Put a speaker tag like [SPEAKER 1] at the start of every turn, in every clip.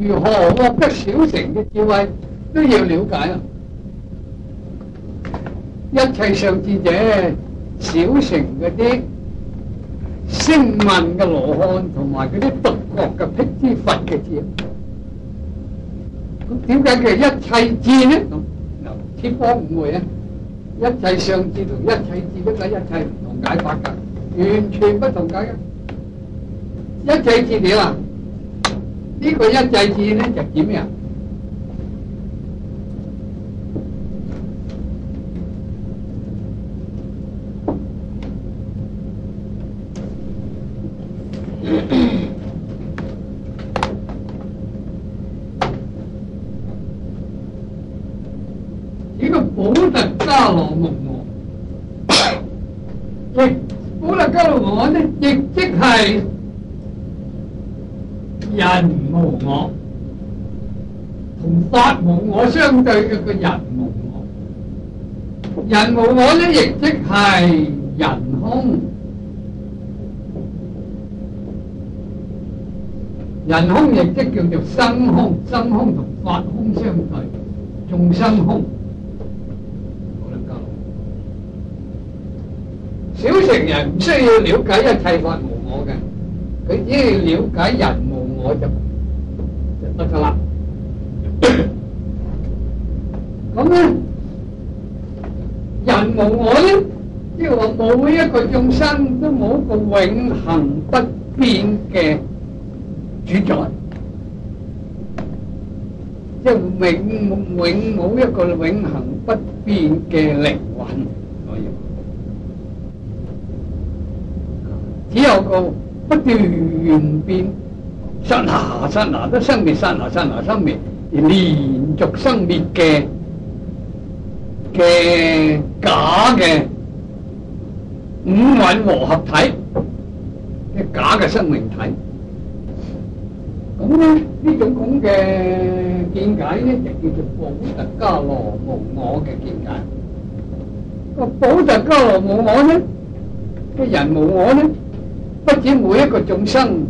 [SPEAKER 1] 如何獲得小乘嘅智慧，都要了解啊！一切上智者，小乘嗰啲聲聞嘅羅漢同埋嗰啲獨覺嘅辟支佛嘅智，咁點解叫一切智呢？咁鐵方唔會啊！一切上智同一切智都係一切唔同解法噶，完全不同解嘅。一切智點啊？呢個一切智咧就點呀？呢個補特伽羅無我，亦補特伽羅無我呢，亦即係人無我，同法無我相對嘅個人無我。人無我呢，亦即係人空。人空亦即叫做生空，生空同法空相對，眾生空。小乘人唔需要了解一切法無我嘅，佢只要了解人無我就得噶啦。咁咧，人無我咧，即係話冇一個眾生都冇一個永恆不變嘅主宰，即係永冇一個永恆不變嘅靈魂，可以。只有個不斷變，剎那剎那都生滅，剎那剎那生滅，而連續生滅嘅假嘅五蘊和合體嘅假嘅生命體。咁咧呢種咁嘅見解咧，就叫做補特伽羅無我嘅見解。個補特伽羅無我咧，嘅人無我咧，不止每一個眾生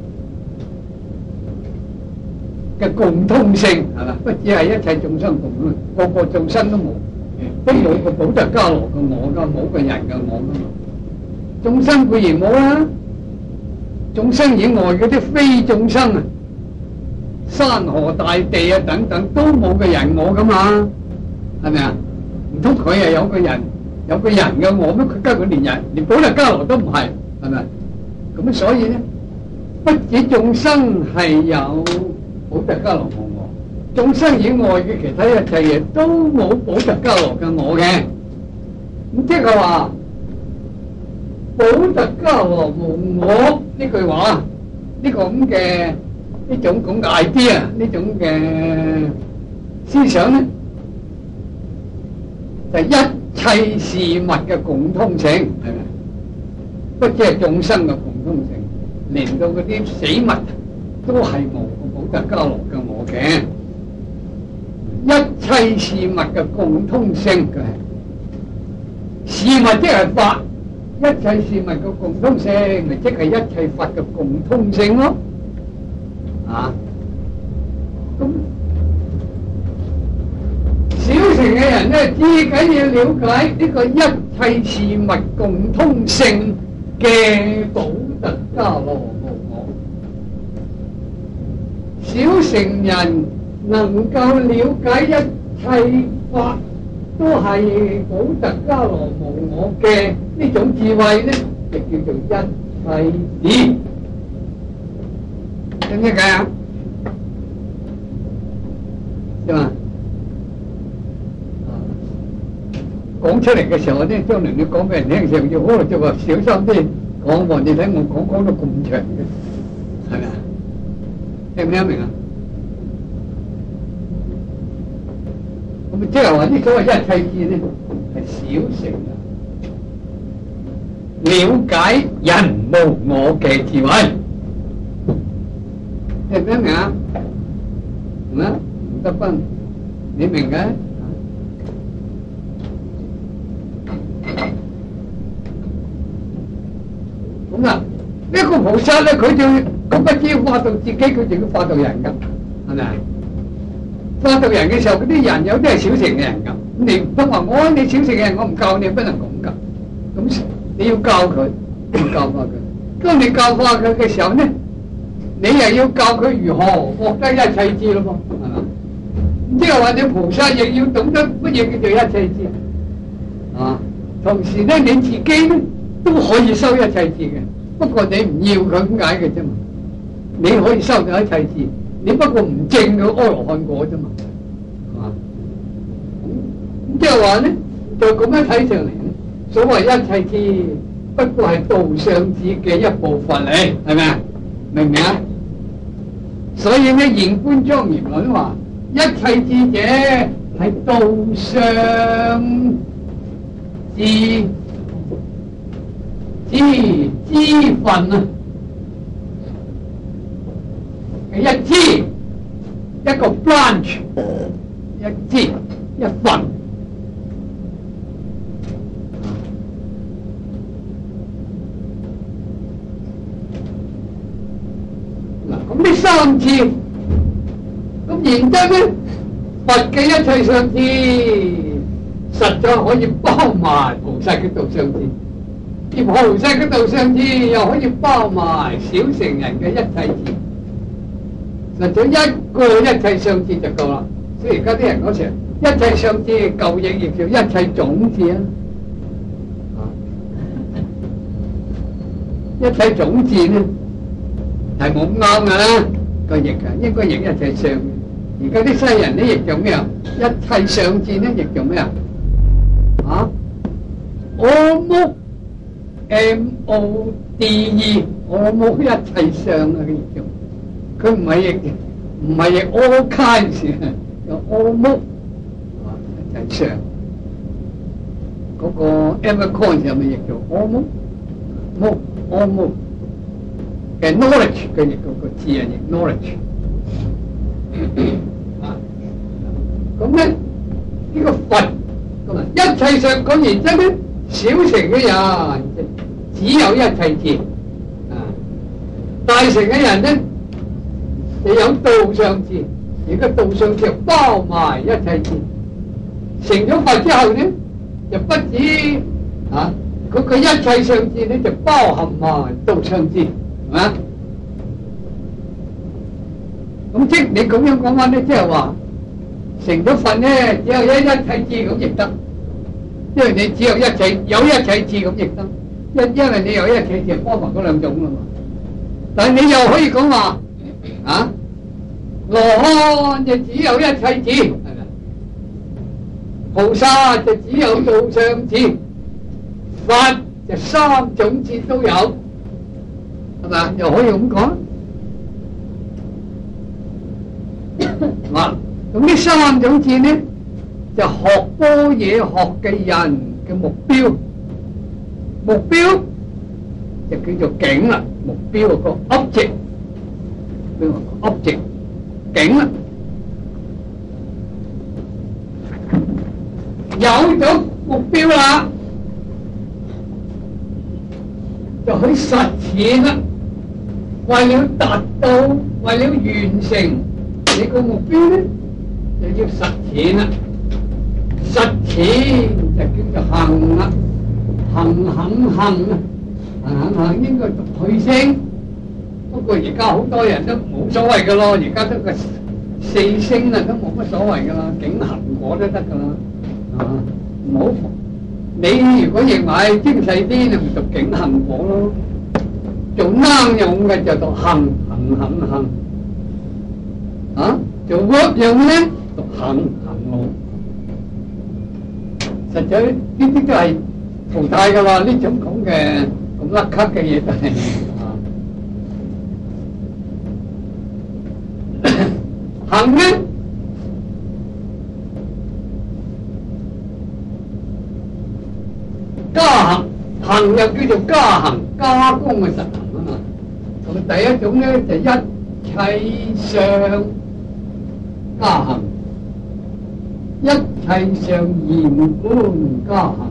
[SPEAKER 1] 嘅共通性係嘛，不止係一切眾生共通，個個眾生都冇個補特伽羅嘅我噶，冇個人嘅我噶嘛。眾生固然冇啦，眾生以外嗰啲非眾生啊，山河大地啊等等都冇個人我噶嘛，係咪啊？唔通佢係有個人嘅我咩？佢根本連補特伽羅都唔係，係咪？咁所以咧，不止眾生係有補特伽羅無我，眾生以外嘅其他一切嘢都冇補特伽羅嘅我嘅。咁即係話補特伽羅無我呢句話，呢個咁嘅呢種咁嘅 idea，呢種嘅思想咧，就係一切事物嘅共通性，係咪？不只係眾生嘅共通性，連到嗰啲死物都係冇個補特伽羅嘅我嘅。一切事物嘅共通性嘅係事物即係法，一切事物嘅共通性咪即係一切法嘅共通性咯。啊，咁小乘嘅人咧，至緊要了解呢個一切事物共通性嘅補特伽羅無我。小乘人能夠了解一切法都係補特伽羅無我嘅呢種智慧咧，就叫做一切智。點解啊？係嘛？講出嚟嘅時候咧，將來你講俾人聽嘅時候，要好就話小心啲講喎。你睇我講到咁長嘅，係咪啊？聽唔聽得明啊？咁即係話呢所謂一切智咧，係小乘啊，了解人無我嘅智慧。聽唔聽明啊？明啊？吳德斌，你明嘅？咁啦，呢個菩薩咧，佢不只要化度自己，佢仲要化度人噶，係咪啊？化度人嘅時候，嗰啲人有啲係小乘嘅人㗎。你唔通話我你小乘嘅人，我唔教你，不能咁㗎。咁你要教佢，要教化佢。當你教化佢嘅時候咧，你又要教佢如何獲得一切智咯噃，係嘛？即係話你菩薩亦要懂得乜嘢叫做一切智啊。同時咧，你自己咧都可以收一切智嘅，不過你唔要佢咁解嘅啫嘛。你可以收到一切智，你不過唔證佢阿羅漢果啫嘛，係嘛？咁即係話咧，就咁樣睇上嚟咧，所謂一切智不過係道相智嘅一部分嚟，係咪啊？明唔明啊？所以咧，現觀莊嚴論話，一切智者係道相智之分啊，一支一個 branch， 一支一份。嗱，咁呢三次，咁然之後咧，佛嘅一切相智，實在可以包埋菩薩嘅道相智，而菩薩嘅道相智又可以包埋小乘人嘅一切智。實在一個一切相智就夠啦。所以而家啲人講成一切相智，舊譯亦叫一切種智啊。一切種智咧係冇啱噶啦，個譯啊應該譯一切相。而家啲西人咧譯做咩啊？一切相智咧譯做咩啊？啊 ，almost MODE almost 一切相啊，佢譯做。佢唔係譯 all kinds 啊，有 almost 啊一切相。嗰個 evercoin 有咪譯做 almost 嘅 knowledge 嘅譯個字係譯 knowledge 啊。咁咧呢個佛咁啊，一切相講完之後咧，小乘嘅人只有一切智啊，大乘嘅人咧就有道相智，而個道相智包埋一切智。成咗佛之後咧，就不止啊，佢個一切相智咧就包含埋道相智，係嘛？咁即你咁樣講翻咧，即係話成咗佛咧，只有一切智咁亦得，因為你只有一切智咁亦得，因為你有一切智包含嗰兩種啦嘛。但係你又可以講話啊，羅漢就只有一切智，係咪？菩薩就只有道相智，佛就三種智都有，係咪？又可以咁講。嗱，咁呢三種智呢，就學般若學嘅人嘅目標就叫做境啦。目標個 object， 境啦。有咗目標啦，就去實踐啦。為了達到，為了完成你個目標咧，就要實踐啦。實踐就叫做行啦，行啊，行應該讀去聲。不過而家好多人都冇所謂噶咯，而家得個四聲啊，都冇乜所謂噶啦，境行果都得噶啦。啊，唔好，你如果認為精細啲，你咪讀境行果咯。做啱用嘅就讀行，啊，做 work 用嘅咧讀行路。實在呢啲都係淘汰噶啦，呢種咁嘅咁甩咳嘅嘢都係行咧。加行又叫做加行，加工嘅實行啊嘛。咁第一種咧就一切相加行，一切相現觀加行。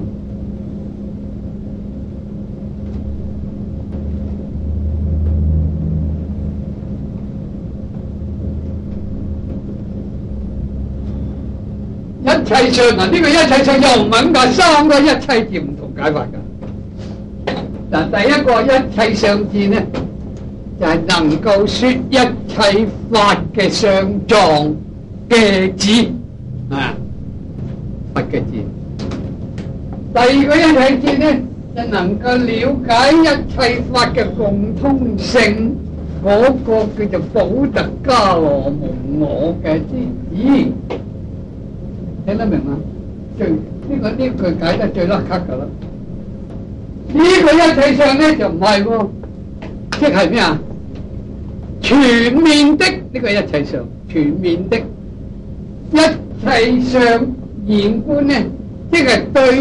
[SPEAKER 1] 切相嗱，呢個一切相又唔係咁解，三個一切字唔同解法㗎。嗱，第一個一切相字呢，就係能夠說一切法嘅相狀嘅字啊，佛嘅字。第二個一切字呢，就能夠了解一切法嘅共通性，嗰個叫做補特伽羅無我嘅之字。聽得明嗎？呢句解得最甩咳噶啦。呢個一切相咧就唔係喎，即係咩啊？全面的呢個一切相，全面的一切相現觀咧，即係對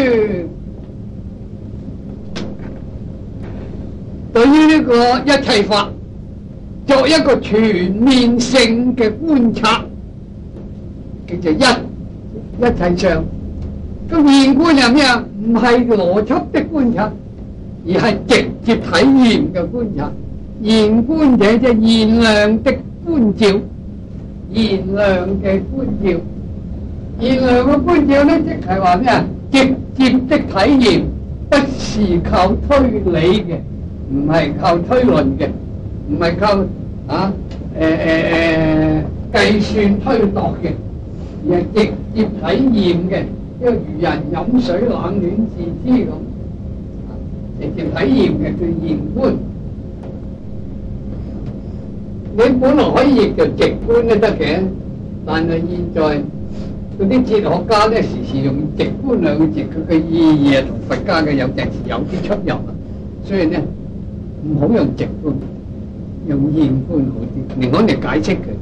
[SPEAKER 1] 於呢個一切法作一個全面性嘅觀察，叫做一切相。個現觀係咩啊？唔係邏輯的觀察，而係直接體驗嘅觀察。現觀者即係現量的觀照，現量嘅觀照，現量嘅觀照咧，即係話咩啊？直接的體驗，不是靠推理嘅，唔係靠推論嘅，唔係靠計算推度嘅，而係直接體驗嘅。因為如人飲水冷暖自知咁，直接體驗嘅叫現觀。你本來可以譯做直觀都得嘅，但係現在嗰啲哲學家咧，時時用直觀兩個字，佢嘅意義啊同佛家嘅有陣時有啲出入啊，所以咧唔好用直觀，用現觀好啲，寧可你解釋佢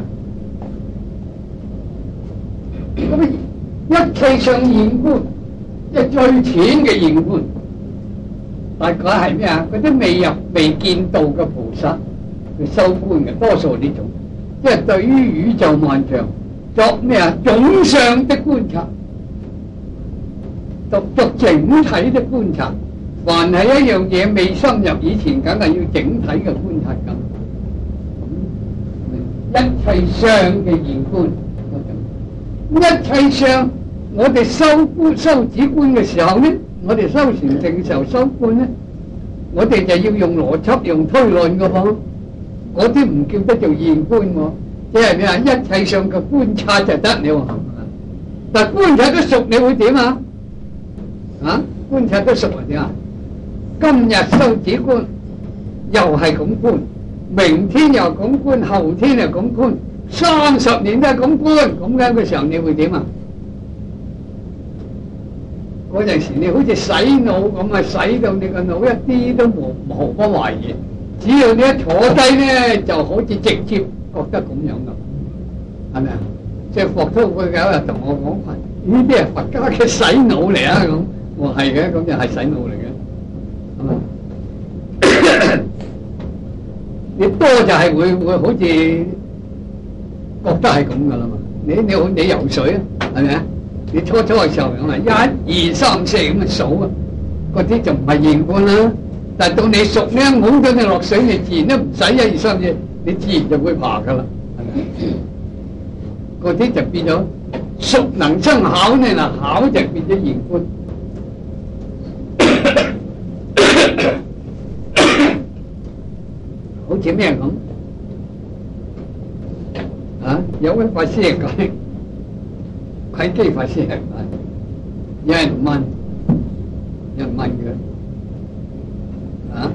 [SPEAKER 1] 啊。咁一切相現觀，即係最淺嘅現觀，大概係咩啊？嗰啲未見道嘅菩薩去修觀嘅，多數呢種，即係對於宇宙萬象作咩啊？總相的觀察，作整體的觀察。凡係一樣嘢未深入以前，梗係要整體嘅觀察咁。一切相嘅現觀，一切相。我哋修止觀嘅時候呢，我哋修禪定嘅時候修觀呢，我哋就要用邏輯、用推論嘅噃，嗰啲唔叫得做現觀喎，即係咩啊？一切上嘅觀察就得了，但係觀察得熟，你會點啊？啊，觀察得熟係點啊？今日修止觀又係咁觀，明天又咁觀，後天又咁觀，30年都係咁觀，咁樣嘅時候你會點啊？嗰陣時你好似洗腦咁啊，洗到你個腦一啲都毫不懷疑，只要你一坐低咧，就好似直接覺得咁樣噶，係咪啊？即係佛都會有人同我講話，呢啲係佛家嘅洗腦嚟啊！咁我係嘅，咁就係洗腦嚟嘅，係咪？你多就係會好似覺得係咁噶啦嘛。你游水啊，係咪啊？你初嘅時候咁啊，1、2、3、4咁啊數啊，嗰啲就唔係現觀啦。但係到你熟咧，冇咗你落水，你自然都唔使1、2、3、4，你自然就會爬噶啦，係咪？嗰啲就變咗熟能生巧呢，嗱巧就變咗現觀。好似咩咁啊？有位法師講。啟基法師係唔係？有人問佢啊？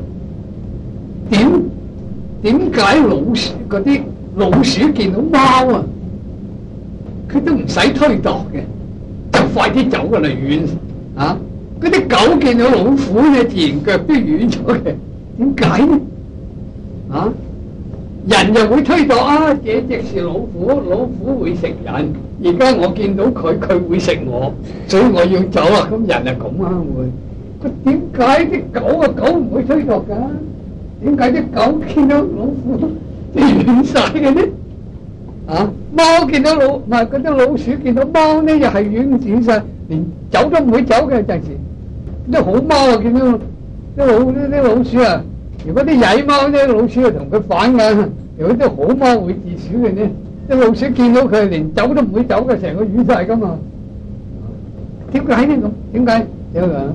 [SPEAKER 1] 點解嗰啲老鼠見到貓啊，佢都唔使推度嘅，就快啲走㗎啦遠啊！嗰啲狗見到老虎咧，自然腳都軟咗嘅，點解呢？啊？人又會推度啊！這隻是老虎，老虎會食人。而家我見到佢，佢會食我，所以我要走啊！咁人係咁啊會。佢點解啲狗唔會推度㗎？點解啲狗見到老虎軟晒嘅呢？啊！貓見到唔係嗰啲老鼠見到貓呢，又係軟晒，連走都唔會走嘅陣時。啲好貓啊，見到啲老鼠啊！如果啲曳貓咧，老鼠就同佢反㗎；如果啲好貓會自鼠嘅呢， 啲老鼠見到佢連走都唔會走嘅，成個瘀晒噶嘛。點解呢咁？點解？點解？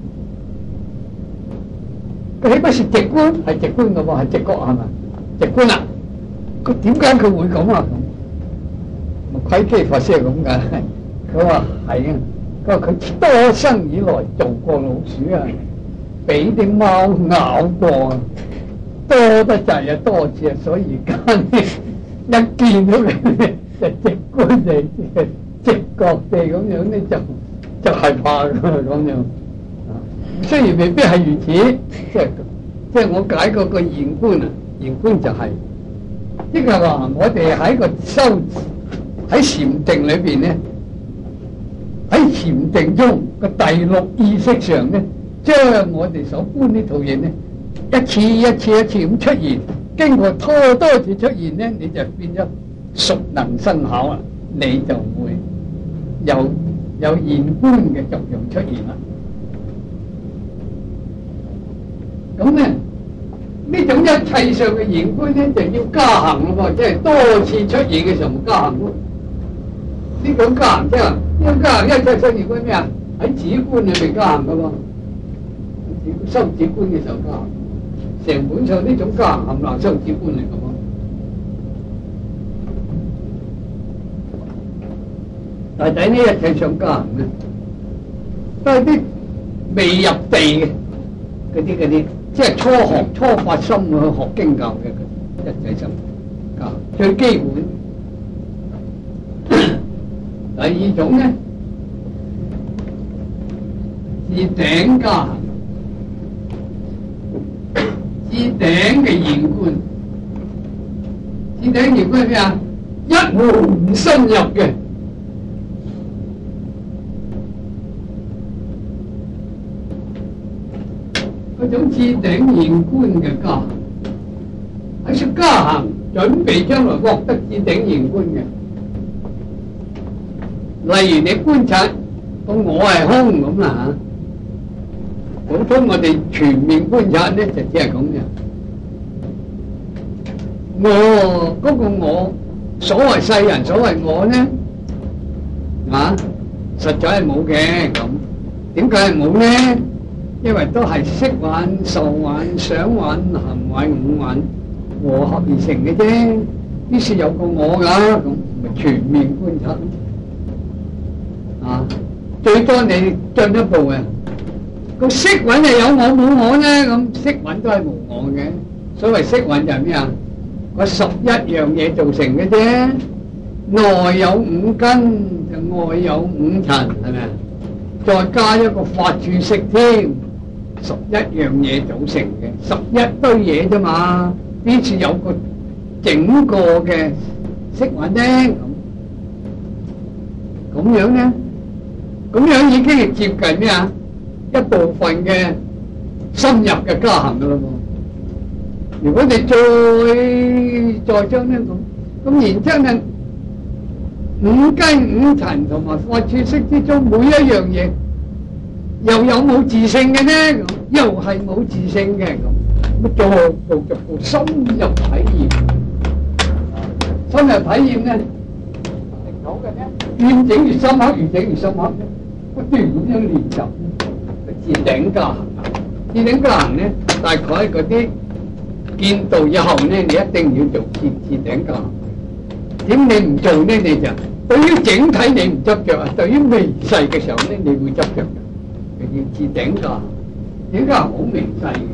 [SPEAKER 1] 佢豈不是直觀？係直觀嘅喎，係直覺係咪？直觀啊！佢點解佢會咁啊？咁窺基法師係咁嘅。佢話係啊，佢話佢多生以來做過老鼠啊，俾啲貓咬過啊，多得滯啊，多次啊，所以而家呢一見到你咧就直觀地、直覺地咁樣咧就害怕㗎咁樣。雖然未必係如此，即係我解嗰個現觀啊，現觀就係即係話我哋喺個修喺禪定裏邊咧，喺禪定中個第六意識上咧，將我哋所觀呢套嘢咧，一次一次一次咁出現，經過多次出現咧，你就變咗熟能生巧啦，你就會有現觀嘅作用出現啦。咁咧呢種一切上嘅現觀咧，就要加行咯喎，即係多次出現嘅時候咪加行咯。呢種加行即係呢種加行一切上現觀咩啊？喺止觀裏邊加行噶嘛，修止觀嘅時候加行，成本上呢種加行冚唪唥修止觀嚟噶嘛。但係呢一切上加行咧，都係啲未入地嘅嗰啲。即係初學初發心去學經教嘅一切心教最基本。第二種咧，自頂加行，自頂嘅現觀，自頂現觀係咩啊？一門深入嘅。嗰種自頂現觀嘅加行，喺說加行準備將來獲得自頂現觀嘅。例如你觀察個我係空咁啦嚇，普通我哋全面觀察咧就只係咁嘅。我嗰個我，所謂世人所謂我咧，啊，實在係冇嘅。咁點解係冇咧？因為都係色幻、受幻、想幻、行幻、五幻和合而成嘅啫。於是有個我噶，咁咪全面觀察啊！最多你進一步嘅個色蘊係有我冇我咧，咁色蘊都係無我嘅。所謂色蘊就係咩啊？個11樣嘢造成嘅啫。內有五根，就外有五塵，係咪啊？再加一個法住色添。11樣嘢組成嘅11堆嘢啫嘛，呢次有個整個嘅色蘊咧，咁樣咧，咁樣已經係接近咩啊？一部分嘅深入嘅加行噶啦喎。如果你再將呢咁然之後咧，五根五塵同埋法住色之中每一樣嘢，又有冇自性嘅呢？又係冇自性嘅咁，逐步深入體驗。深入體驗咧，好嘅咧，越整越深刻，越整越深刻，不斷咁樣練習。自頂加行，自頂加行咧，大概嗰啲見道以後咧，你一定要做自頂加行。點你唔做咧，你就對於整體你唔執着啊，對於微細嘅時候咧，你會執着嘅。要自頂加行，點解好微細嘅？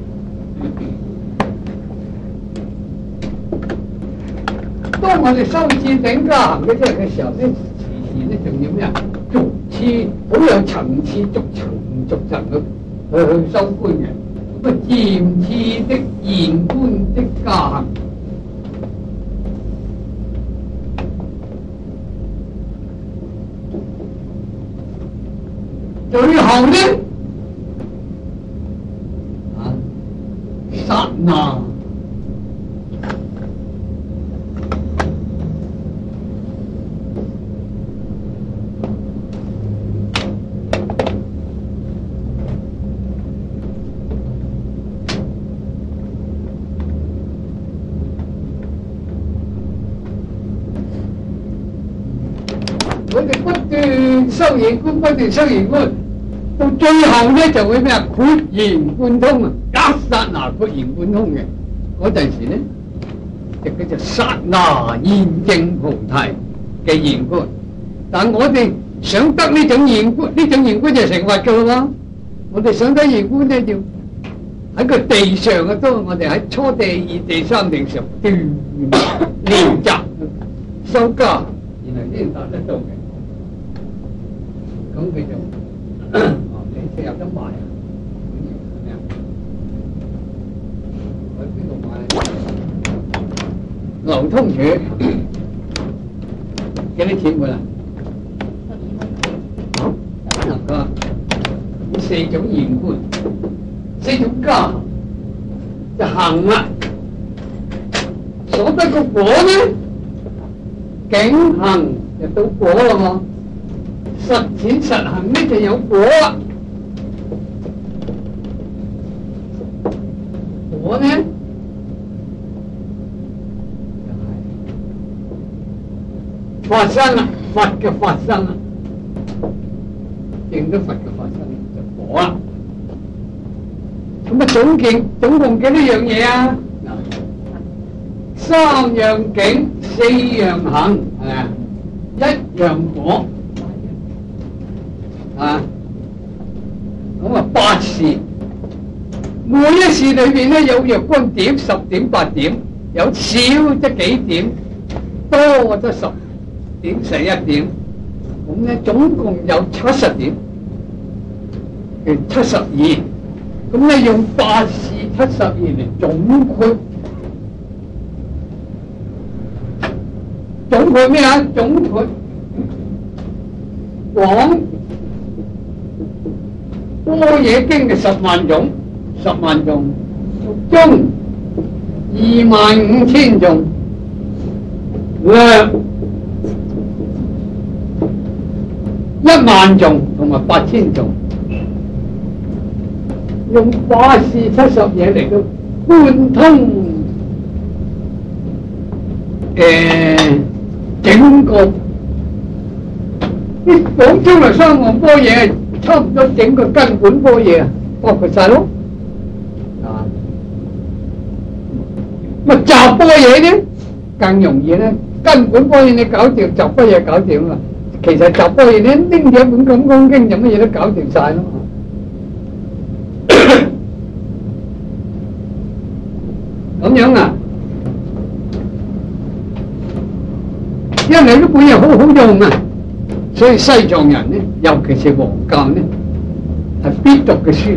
[SPEAKER 1] 當我哋修自頂加行嘅時候咧，時咧仲要咩啊？逐次好有層次，逐層去修觀嘅，咁啊漸次的現觀的加行。最後呢，剎那我哋不斷修現觀，不斷修現觀，到最後咧就會咩啊？豁然貫通啊！一剎那豁然貫通嘅嗰陣時咧，就叫做剎那現證菩提嘅現觀。但我哋想得呢種現觀，呢種現觀就成佛噶啦。我哋想得現觀咧，要喺個地上嘅都，我哋喺初地、二地、三地上斷練習修家，然後先達得到嘅。咁佢就你先有得賣啊？去邊度買？流通處幾多錢㗎啦？好，呢四種現觀，四種家就行啦。所得個果呢，境行就到果啦嘛。實踐實行呢就有果啦。果呢就係發生啦，佛嘅發生啦，見到佛嘅發生就果啦。咁啊總共幾多樣嘢啊？三樣境，四樣行，係咪啊？一樣果。啊，咁啊八事，每一事裏邊咧有若干點、10點、8點，有少則幾點，多則10點、11點，咁咧總共有70點，叫72。咁咧用八事72嚟總括，總括咩啊？總括廣般若經嘅10萬種，10萬種中25000種，略1萬種同埋8000種，用八事70嘢嚟到貫通整個啲講出嚟三項般若。差唔多整個根本般若啊，包括晒咯。啊，咁集般若咧更容易咧，根本般若你搞掂，集般若搞掂啦。其實集般若咧拎住一本金剛經，就乜嘢都搞掂晒咯。咁樣啊，因為呢本嘢好好用啊。所以西藏人呢，尤其是黃教呢，係必讀嘅書。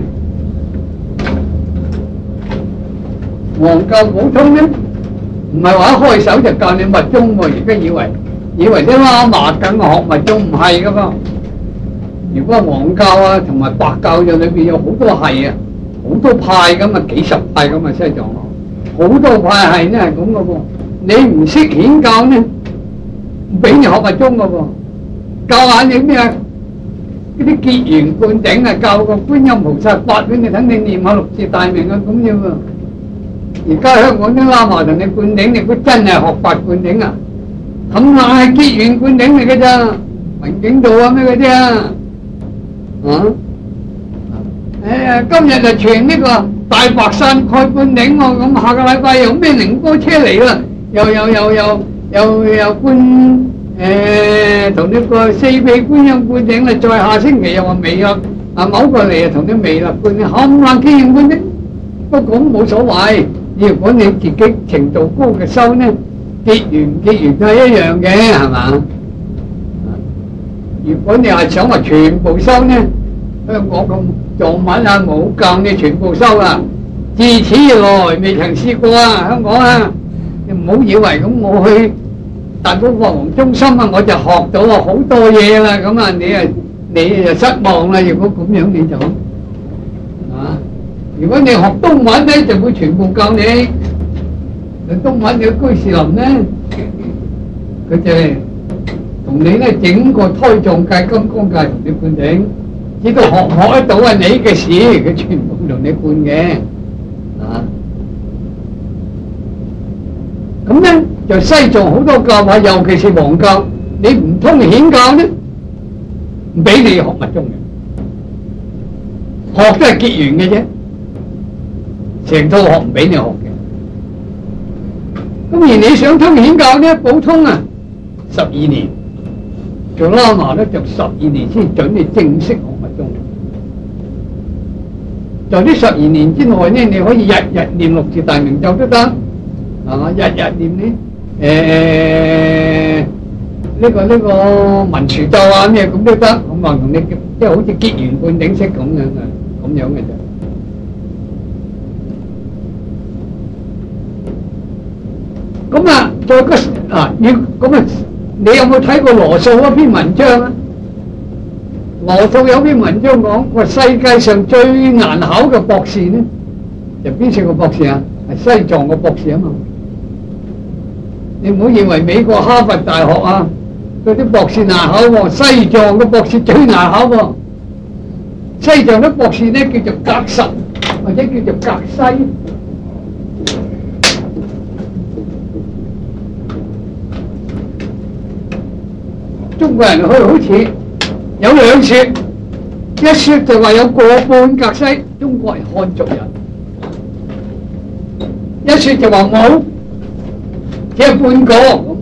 [SPEAKER 1] 黃教普通呢，唔係話一開手就教你密宗喎，而家以為啲喇嘛梗學密宗，唔係噶嘛。如果黃教啊同埋白教嘅裏邊有好多係啊，好多派咁啊，幾十派咁啊，西藏好多派系呢係咁噶噃。你唔識顯教呢，唔俾你學密宗噶噃。教下你咩啊？嗰啲結緣灌頂啊，教個觀音菩薩法俾你，等你念下6字大名啊，咁樣喎。而家香港啲喇嘛同你灌頂，你估真係學法灌頂啊？冚唪唥係結緣灌頂嚟嘅咋？文景道啊咩嗰啲啊？今日就傳呢個大白山蓋灌頂喎，咁下個禮拜有咩靈歌車嚟啦？又灌。同呢個四臂觀音灌頂啦，再下星期又話彌勒某個嚟啊，同啲彌勒灌頂冚唪唥結緣灌頂，不過咁冇所謂。如果你自己程度高嘅修呢，結緣都係一樣嘅，係嘛？如果你係想話全部修呢，香港咁藏文啊冇教你全部修啊，自此以來未曾試過啊，香港啊，你唔好以為咁我去大寶法王中心啊，我就學到好多嘢啦，咁啊你就失望啦。如果咁樣你就如果你學東文咧，就會全部教你。東文嘅居士林咧，佢就係同你咧整個胎藏界、金剛界同你灌頂，知道學唔學得到係你嘅事，佢全部同你灌嘅。咁咧就西藏好多教派，尤其是黃教， 你唔通顯教咧，唔俾你學密宗嘅，學都係結緣嘅啫，成套學唔俾你學嘅。咁而你想通顯教咧，補通啊12年，做喇嘛咧就12年先準你正式學密宗。在呢12年之內咧，你可以日日念六字大明咒都得，係嘛？日日念呢個文殊咒啊咩咁都得，咁啊同你即係好似結緣灌頂式咁樣嘅啫。咁啊，再個要咁啊，你有冇睇過羅素嗰篇文章啊？羅素有篇文章講，話世界上最難考嘅博士呢，就邊四個博士啊？係西藏嘅博士啊嘛。你唔好以為美國哈佛大學啊，嗰啲博士難考喎，西藏嘅博士最難考喎。西藏啲博士呢叫做格什，或者叫做格西。中國人去好似有兩說，一說就話有過半格西，中國人漢族人；一說就話冇，只係半個。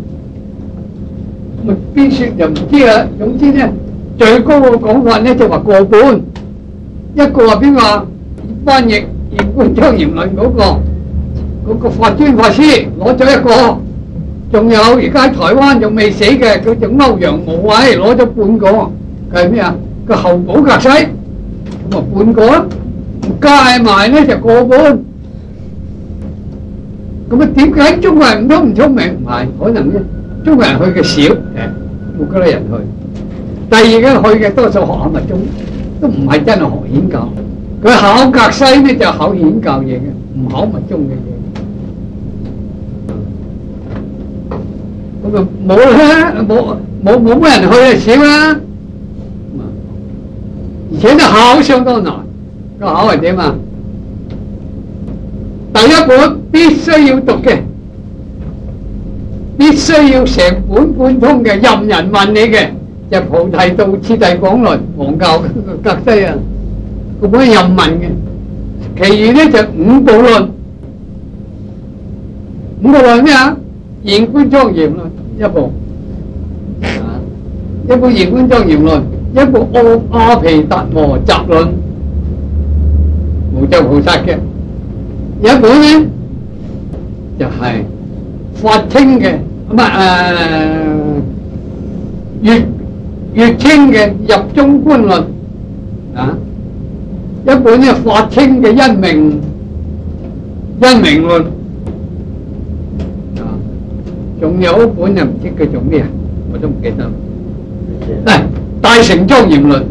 [SPEAKER 1] 咁邊說就唔知啦。總之咧，最高嘅講法咧就話過半。一個話邊個翻譯《現觀莊嚴論》嗰個法尊法師攞咗一個。仲有而家喺台灣仲未死嘅，佢叫歐陽無畏，攞咗半個。佢係咩啊？個後補格西，咁啊半個啦，加埋咧就過半。咁啊點解中國人唔通唔聰明？唔係，可能咧中國人去嘅少，冇幾多人去。第二嘅去嘅多數學下密宗，都唔係真係學顯教。佢考格西咧就考顯教嘢嘅，唔考密宗嘅嘢。咁啊冇啦，冇乜人去就少啦，而且都考相當難。個考係點啊？第一本必須要讀嘅，必須要成本貫通嘅，任人問你嘅，就菩提道次第廣論，黃教格西啊，嗰本任問嘅。其餘咧就五部論，五部論咩啊？現觀莊嚴論一部，一部現觀莊嚴論，一部阿毗達摩集論，無著菩薩嘅，有一本咧就係法清嘅，唔係月清嘅入中觀論啊，一本咧法清嘅因明論。仲有一本又唔知佢做咩啊，我都唔記得。嗱，大乘莊嚴論，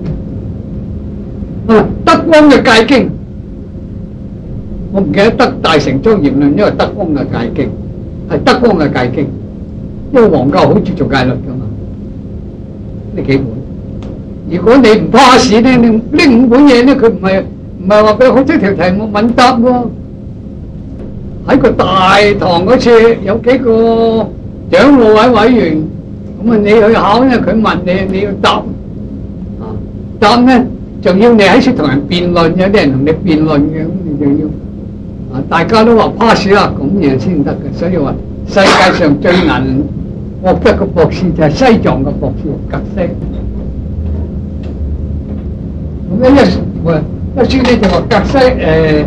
[SPEAKER 1] 德光嘅戒經，我唔記得大乘莊嚴論，因為德光嘅戒經係德光嘅戒經，因為黃教好注重戒律噶嘛。呢幾本，如果你唔 pass 咧，你呢五本嘢咧，佢唔係話佢好多條題目問答喎。喺個大堂嗰次有幾個長老委員，咁啊你去考咧，佢問你要答，答咧仲要你喺處同人辯論，有啲人同你辯論嘅，咁你就要大家都話 pass 啦，咁樣先得嘅。所以話世界上最難獲得嘅博士就係西藏嘅博士格西。咁咧一書咧就話格西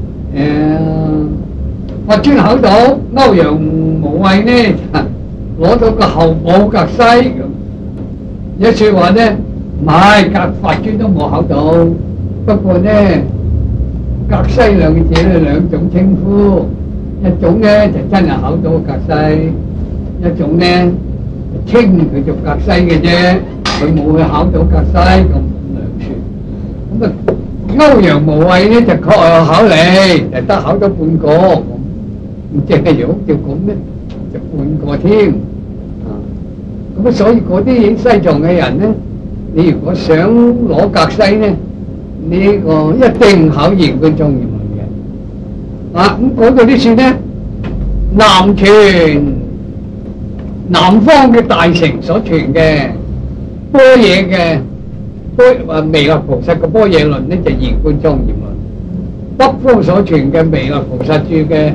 [SPEAKER 1] 法尊考到歐陽無畏呢，攞到個後補格西咁。有説話呢，唔係格法尊都冇考到，不過呢格西兩個字咧兩種稱呼，一種呢就真係考到格西，一種呢稱佢做格西嘅啫，佢冇去考到格西咁兩説。咁啊歐陽無畏呢就確有考嚟，就得考到半個。即係如果叫咁咧，就半個添咁所以嗰啲西藏嘅人咧，你如果想攞格西咧，呢個一定考現觀莊嚴論嘅。咁嗰度啲書咧，南傳南方嘅大乘所傳嘅般若嘅彌勒菩薩嘅般若論咧，就現觀莊嚴論；北方所傳嘅彌勒菩薩著嘅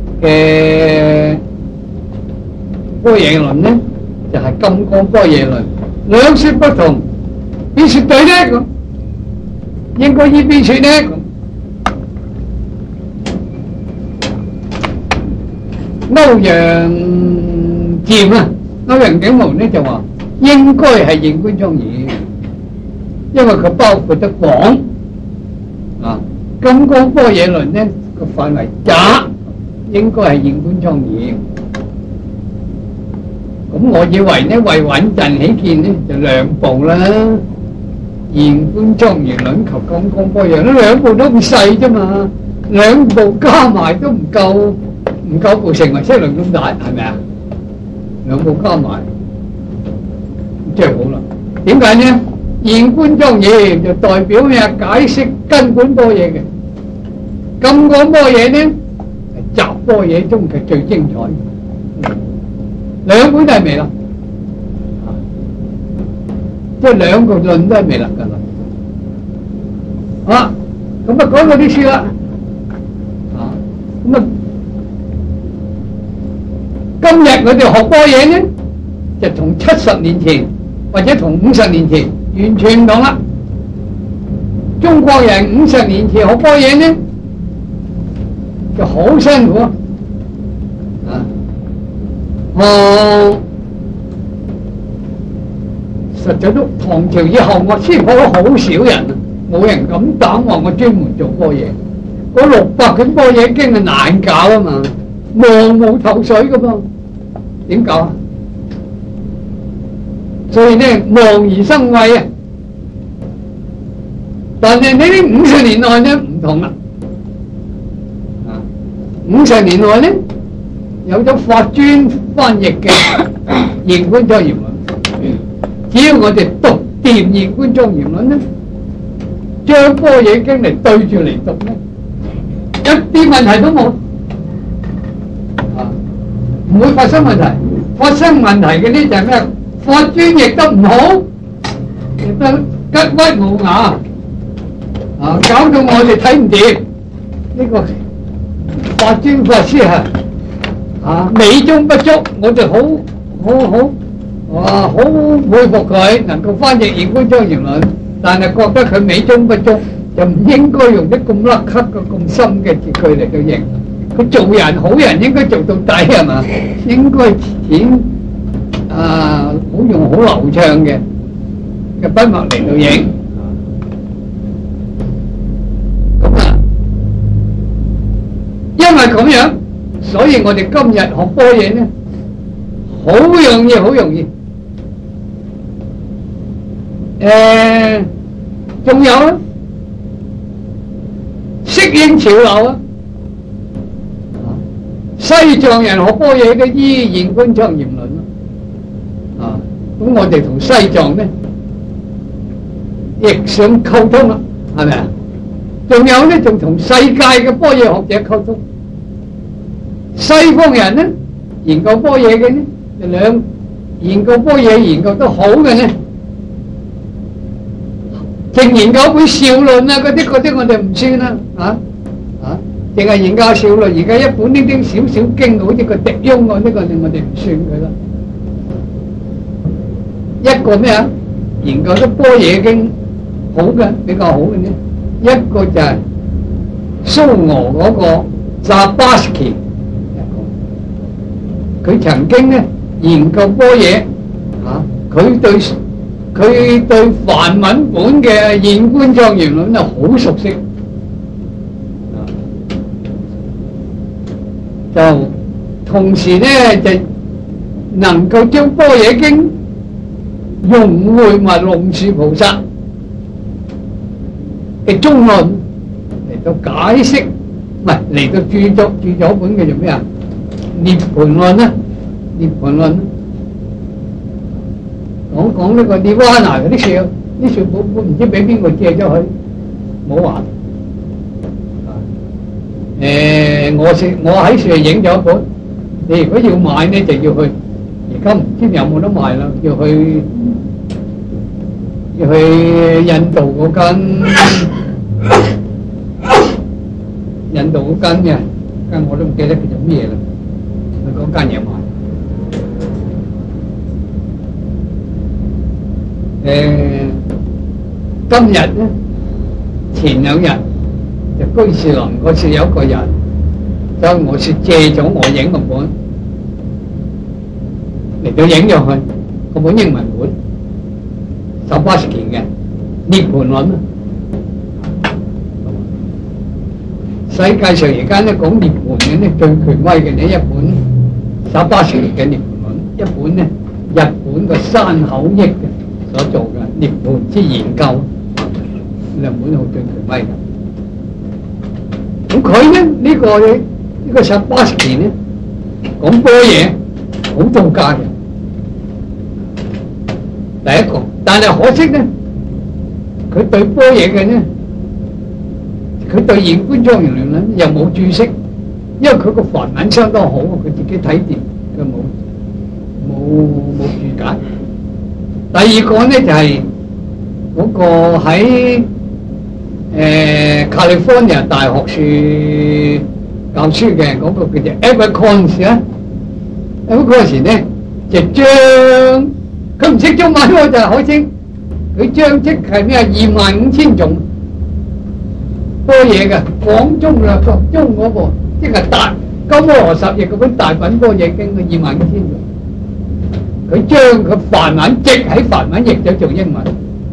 [SPEAKER 1] 般若論咧，就係金剛般若論。兩說不同，邊說對呢？咁應該依邊說呢？歐陽漸啊，歐陽竟無呢就話應該係現觀莊嚴，因為佢包括得廣啊。金剛般若論呢個範圍窄，應該係現觀莊嚴。咁我以為呢，為穩陣起見呢，就兩部啦，現觀莊嚴論及金剛般若，兩部都咁細啫嘛，兩部加埋都唔夠部成為釋論咁大，係咪啊？兩部加埋即係好啦。點解呢？現觀莊嚴就代表咩？解釋根本般若嘅。金剛般若呢，係雜般若中嘅最精彩。兩本都係彌勒，即係兩個論都係彌勒噶啦。啊，咁啊講到啲書啦。啊，咁啊，今日我哋學般若呢，就同70年前或者同50年前完全唔同啦。中國人50年前學般若呢，就好辛苦啊。實在都唐朝以後，我先學咗好少人啊，冇人敢膽話我專門做般若。嗰600卷般若經係難搞啊嘛，茫無頭緒噶噃，點搞啊？所以呢，望而生畏啊。但係呢啲50年內呢唔同啦，啊，50年內呢，有咗法尊翻譯嘅現觀莊嚴論，只要我哋讀掂現觀莊嚴論咧，將般若經嚟對住嚟讀咧，一啲問題都冇，啊，唔會發生問題。發生問題嘅呢就係咩？法尊譯得唔好，譯得吉屈無雅，啊，搞到我哋睇唔掂。呢個法尊法師啊，美中不足，我哋好佩服佢能夠翻譯現觀莊嚴論，但係覺得佢美中不足，就唔應該用啲咁甩咳嘅咁深嘅字句嚟到譯。佢做人好人應該做到底係嘛？應該好用好流暢嘅筆墨嚟到譯。咁啊，因為咁樣。所以我哋今日學般若呢，好容易。仲有啊，適應潮流啊。西藏人學般若嘅依現觀莊嚴論啊，咁我哋同西藏呢，亦想溝通啦，係咪啊？仲有呢，仲同世界嘅般若學者溝通。西方人呢，研究般若嘅呢，研究般若研究得好嘅呢，淨研究本少論啊，嗰啲我哋唔算啦，淨係研究少論。而家一本呢啲少少經，好似個狄翁啊，呢個我哋唔算佢啦。一個咩啊？研究得般若經好嘅，比較好嘅呢，一個就係蘇俄嗰個扎巴斯基。佢曾經咧研究般若，佢對梵文本嘅現觀莊嚴論係好熟悉，就同時咧就能夠將般若經融會埋龍樹菩薩嘅中論嚟到解釋，唔係嚟到著咗本叫做咩啊？涅槃論啦，涅槃論，講呢個涅瓦那嗰啲書，啲書本唔知俾邊個借咗佢，冇還。我喺樹影咗一本，你如果要買呢，就要去影而家唔知有冇得賣啦，要去印度嗰間嘅，我都唔記得叫做咩啦，去嗰間嘢賣。今日咧，前兩日就居士林嗰次有一個人，所以我說借咗我影個本嚟到影咗佢個本英文本，手巴士件嘅涅槃論啊！世界上而家咧講涅槃嘅咧最權威嘅呢一本手巴士嘅涅槃論，一本咧日本嘅山口益嘅所做嘅涅槃之研究，兩本好最權威嘅。咁佢咧呢個手巴士件咧講般若好道家嘅。第一個，但係可惜咧，佢對般若嘅咧，佢對現觀莊嚴論咧又冇注釋，因為佢個梵文相當好，佢自己睇掂，佢冇注解。第二個咧就係嗰個喺California 大學處教書嘅嗰個叫做 Abercrombie 啊，Abercrombie咧就將佢唔識中文，我就係海清。佢將即係咩25,000種般若嘅廣中嘅國中嗰個，即係大鳩摩羅什譯嗰本大品般若經嘅25,000種，佢將佢梵文直喺梵文譯咗做英文。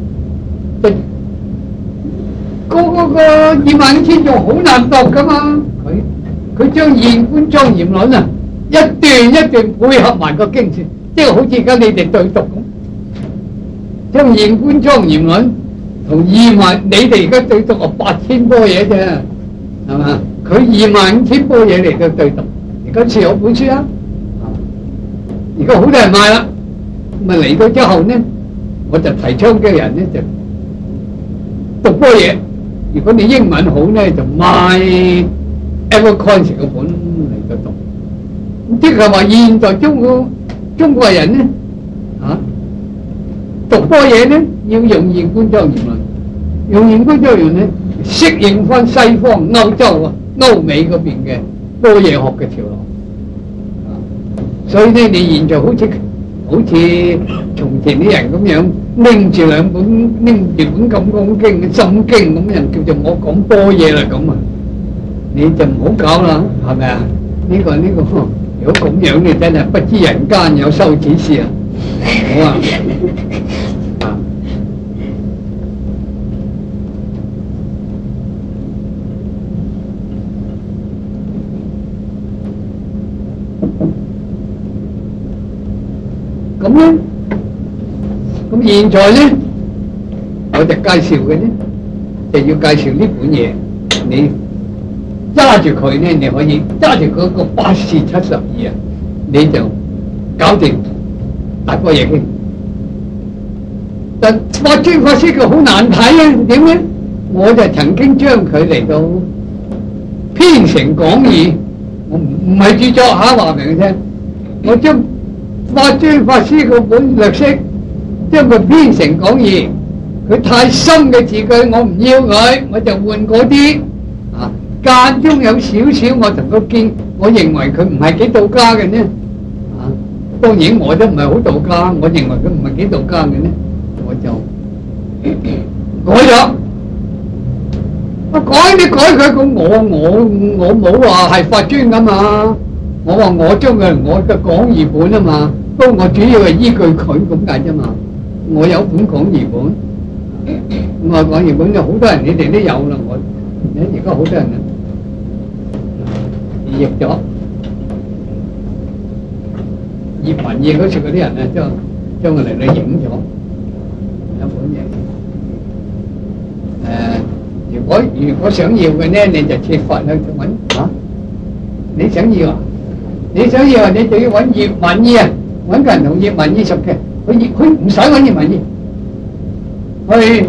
[SPEAKER 1] 個25,000種好難讀噶嘛，佢將現觀莊嚴論啊一段一段配合埋個經書。即係好似而家你哋對讀咁，將現觀莊嚴論同20,000，你哋而家對讀啊8,000般若啫，係嘛？佢25,000般若嚟到對讀，而家似有本書啊，而家好多人買啦。咁啊嚟到之後呢，我就提倡嘅人呢就讀般若。如果你英文好呢，就買 Abercrombie 嘅本嚟到讀。即係話現在中國人呢，讀般若呢要用現觀莊嚴論，用現觀莊嚴呢適應翻西方歐洲啊、歐美嗰邊嘅般若學嘅潮流。所以呢，你現在好似從前啲人咁樣拎住本咁講經嘅心經咁樣叫做我講般若啦咁啊，你就唔好搞啦，係咪啊？呢個。如果咁樣你真係不知人間有羞恥事啊！好啊，咁咧，咁現在咧，我就介紹嘅咧，就要介紹呢本嘢，你揸住佢咧，你可以揸住嗰個8事72啊，你就搞掂大般若經。但法尊法師佢好難睇啊，點咧？我就曾經將佢嚟到編成講義，我唔係著作下話俾你聽，我將法尊法師嗰本略釋將佢編成講義，佢太深嘅字句我唔要佢，我就換嗰啲啊。間中有少少我同佢見，我認為佢唔係幾道家嘅呢。當然我都唔係好道家，我認為佢唔係幾道家嘅呢，我就改咗。我改你改佢，我冇話係法尊噶嘛，我話我將我嘅講義本啊嘛，不過我主要係依據佢咁解啫嘛。我有本講義本，我講義本就好多人你哋都有啦，我而家好多人啊。譯咗葉文義嗰時嗰啲人咧，將佢嚟影咗一本嘢。如果想要嘅呢，你就設法去揾嚇。你想要啊？你就要揾葉文義啊，揾個人同葉文義熟嘅。佢唔使揾葉文義，去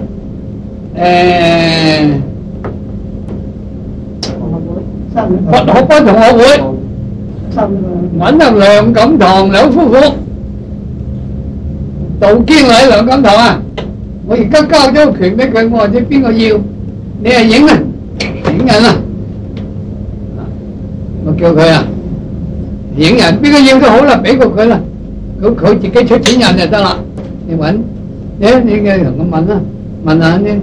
[SPEAKER 1] 佛學班同學會揾阿梁錦堂兩夫婦杜堅禮梁錦棠啊，我而家交咗個權俾佢，我或者邊個要，你係影啊，影人啊，我叫佢啊，影人邊個要都好啦，俾過佢啦，佢自己出錢印就得啦。你揾，你嘅同佢問啦，問下呢，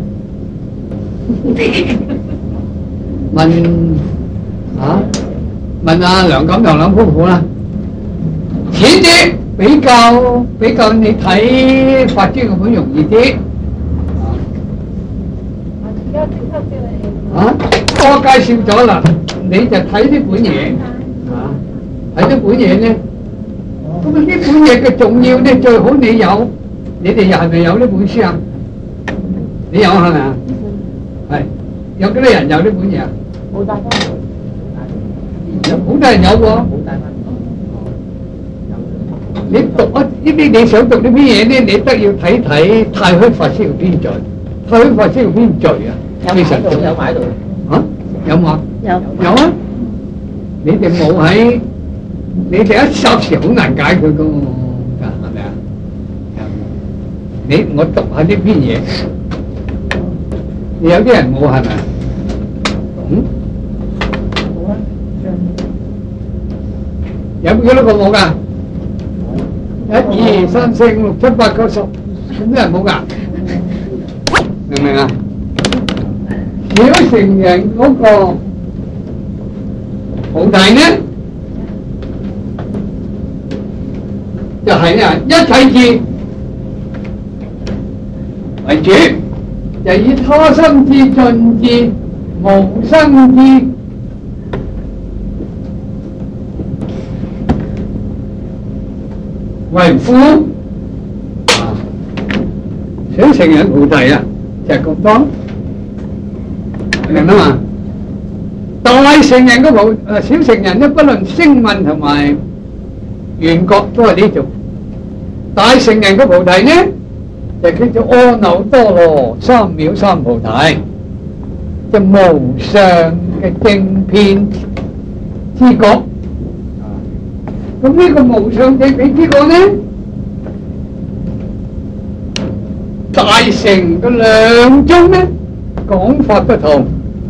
[SPEAKER 1] 問下梁錦棠兩夫婦啦，淺啲比較你睇法專嘅本容易啲。我介紹咗啦，你就睇呢本嘢，睇呢本嘢咧。咁呢本嘢嘅重要咧，最好你有，你哋又係咪有呢本書啊？你有係咪啊？係，有幾多人有呢本嘢啊？
[SPEAKER 2] 冇帶翻嚟，
[SPEAKER 1] 好多人有喎。
[SPEAKER 2] 冇帶翻嚟。
[SPEAKER 1] 你讀啊呢啲你想讀呢篇嘢咧，你都要睇睇太虛法師嘅編序。太虛法師嘅編序啊，非常重要。
[SPEAKER 2] 有買到
[SPEAKER 1] 嚇？有冇啊？有啊！你哋冇喺，你哋一霎時好難解佢噶喎，係咪啊？我讀下呢篇嘢，有啲人冇係咪？
[SPEAKER 2] 好啊，
[SPEAKER 1] 有幾多個冇㗎？1、2、3、4、5、6、7、8、9、10，咁多人冇㗎？明唔明啊？小乘人嗰個菩提呢，就係啊一切智為主，就以他心智、盡智、無生智為夫。小乘人菩提啊，就係咁多。明啊嘛？大乘人嗰小乘人咧，不論聲聞同埋緣覺都係呢種。大乘人嘅菩提呢，就叫做阿耨多羅三藐三菩提，就無上嘅正遍知覺。咁呢個無上正遍知覺呢，大乘嘅兩宗呢，講法不同。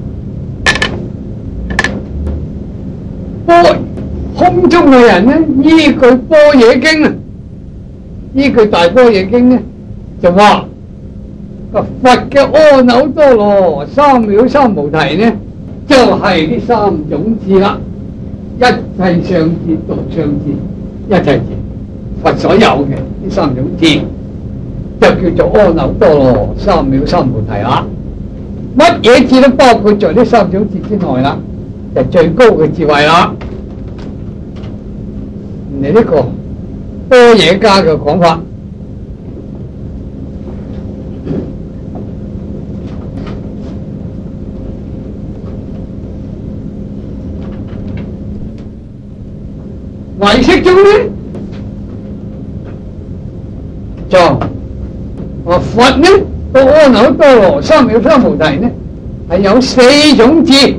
[SPEAKER 1] 空中嘅人呢，依據般若經啊，依據大般若經呢，就話個佛嘅阿耨多羅三藐三菩提呢，就係呢三種智啦，一切相智、獨相智、一切智，佛所有嘅呢三種智，就叫做阿耨多羅三藐三菩提啦。乜嘢智都包括在呢三種智之內啦，就最高嘅智慧啦。你呢個般若家嘅講法，唯識中呢，就佛呢個阿耨多羅三藐三菩提呢，係有四種智。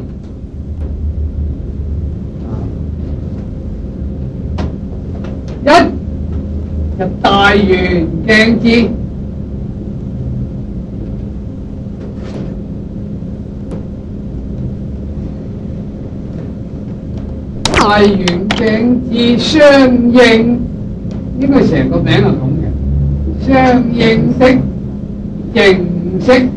[SPEAKER 1] 一就大圓鏡智，大圓鏡智相應，應該成個名係咁嘅，相應的認識。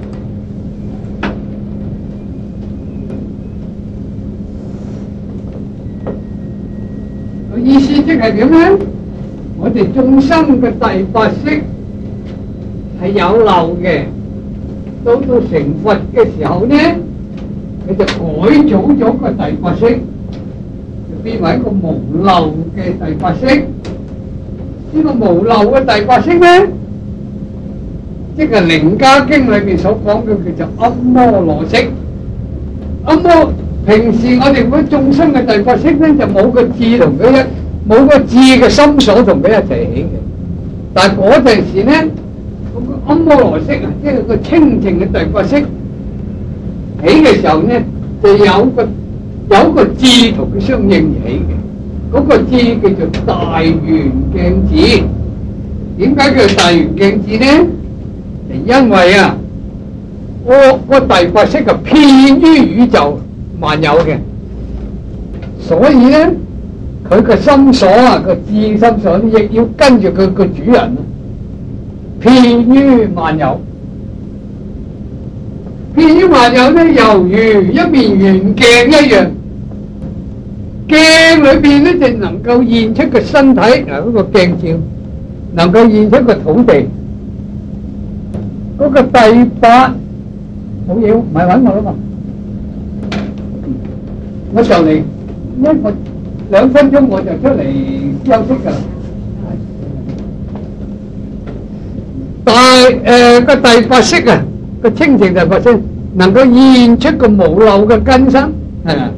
[SPEAKER 1] 意思即係點咧？我哋眾生嘅第八識係有漏嘅，到成佛嘅時候咧，佢就改組咗個第八識，就變為一個無漏嘅第八識。呢個無漏嘅第八識咧，即係《楞伽經》裏邊所講嘅叫做庵摩羅識。平時我哋嗰眾生嘅第八識咧，就冇個智同佢冇個智嘅心所同佢一齊起嘅。但係嗰陣時咧，嗰個庵摩羅識啊，即係個清淨嘅第八識起嘅時候咧，就有個智同佢相應而起嘅。嗰個智叫做大圓鏡智， 點解叫大圓鏡智呢？因為啊，個第八識係遍於宇宙萬有嘅，所以咧佢個心所啊，個智心所亦要跟住佢個主人啊，遍於萬有。遍於萬有咧，猶如一面圓鏡一樣，鏡裏邊咧就能夠現出個身體嗱，嗰個鏡照能夠現出個土地。嗰個第八冇嘢，唔係揾我啦嘛，我就嚟一個2分鐘我就出嚟休息噶啦。個第八識啊，個清淨第八識能夠現出個無漏嘅根身，係啊，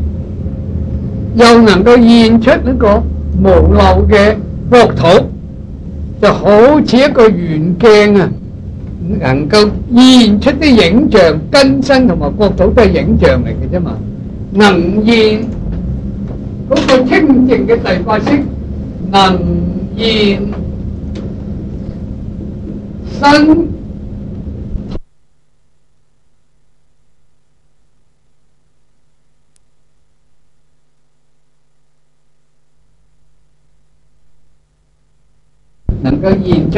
[SPEAKER 1] 又能夠現出呢個無漏嘅國土，就好似一個圓鏡啊，能夠現出啲影像，根身同埋國土都係影像嚟嘅啫嘛。能現嗰個清淨嘅第八識，能現身能夠現出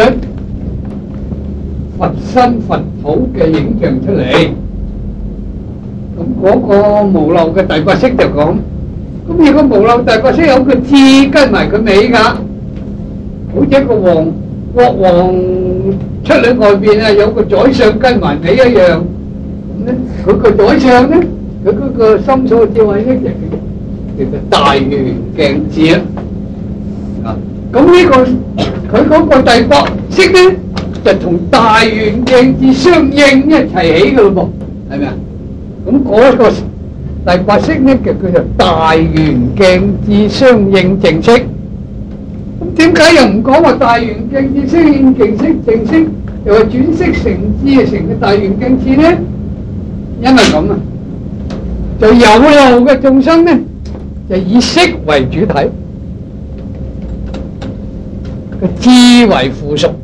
[SPEAKER 1] 佛身佛土嘅影像出嚟。咁嗰個無漏嘅第八識就講，咁如果無漏第八識有個智跟埋佢尾㗎，好似一個國王出嚟外邊啊，有個宰相跟埋尾一樣。咁咧，佢個宰相咧，佢嗰個心所智慧咧，就叫做大圓鏡智啊。咁呢個佢嗰個第八識咧，就同大圓鏡智相應一齊起嘅咯噃，係咪啊？咁嗰個第八識咧，就叫做大圓鏡智相應淨識。咁點解又唔講話大圓鏡智相應淨識，又話轉識成智成嘅大圓鏡智咧？因為咁啊，就有漏嘅眾生咧，就以識為主體，個智為附屬。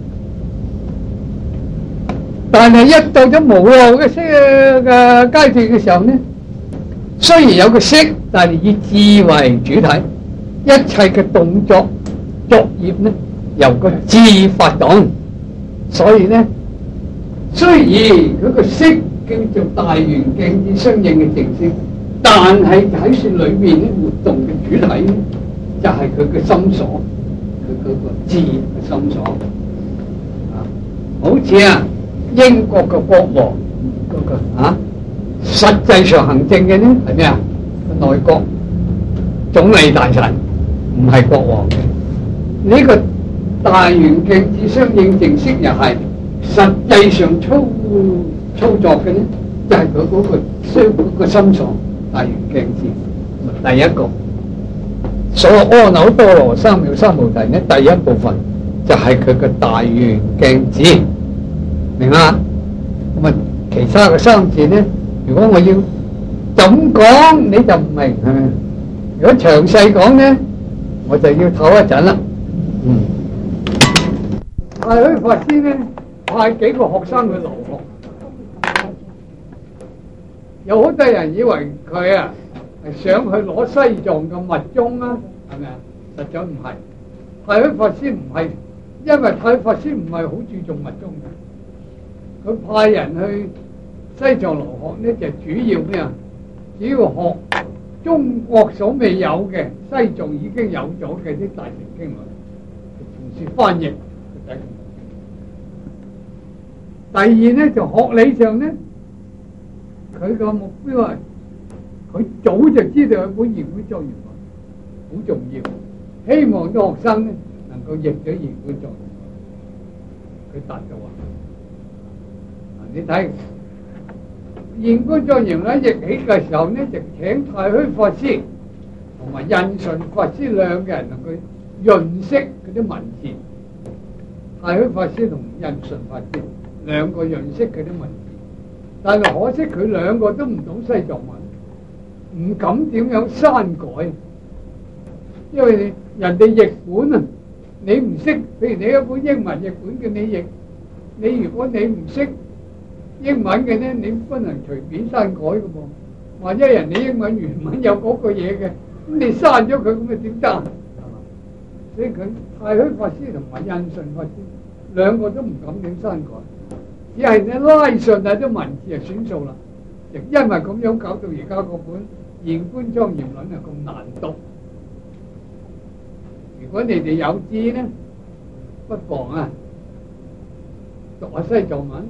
[SPEAKER 1] 但係一到咗無漏嘅識嘅階段嘅時候呢，雖然有個識，但係以智為主體，一切嘅動作作業呢由個智發動。所以呢，雖然佢個識叫做大圓鏡智相應嘅淨識，但係喺說裏面呢活動嘅主體呢，就係佢嘅心所，佢嗰個智嘅心所啊，好似啊。英國嘅國王嗰個實際上行政嘅呢係咩啊？內閣總理大臣，唔係國王嘅。呢個大圓鏡智相應淨識又係實際上操作嘅呢，就係佢嗰個心所大圓鏡智。第一個所謂阿耨多羅三藐三菩提呢，第一部分就係佢嘅大圓鏡智。明啦，咁啊，其他嘅三字咧，如果我要咁講，你就唔明係咪？如果詳細講咧，我就要唞一陣啦。太虛法師咧派幾個學生去留學，有好多人以為佢啊係想去攞西藏嘅密宗啦，係咪啊？實在唔係，太虛法師唔係，因為太虛法師唔係好注重密宗嘅。佢派人去西藏留學呢，就主要咩啊？主要學中國所未有嘅，西藏已經有咗嘅啲大乘經論，從事翻譯。第二呢，就學理上呢，佢個目標係佢早就知道有本《現觀莊嚴論》好重要，希望啲學生呢能夠譯咗《現觀莊嚴論》。佢答就話。你睇現觀莊嚴論譯起嘅時候呢，就請太虛法師同埋印順法師兩個人能夠潤色嗰啲文字。太虛法師同印順法師兩個潤色嗰啲文字，但係可惜佢兩個都唔懂西藏文，唔敢點樣刪改，因為人哋譯本啊， 你唔識，譬如你一本英文譯本嘅你譯，你如果你唔識英文嘅咧，你不能隨便刪改嘅噃。或者人哋英文原文有嗰個嘢嘅，咁你刪咗佢咁咪點得？所以佢太虛法師同埋印順法師兩個都唔敢點刪改，只係你拉上睇啲文字就算數啦。亦因為咁樣搞到而家嗰本《現觀莊嚴論》係咁難讀。如果你哋有知咧，不妨啊讀下西藏文。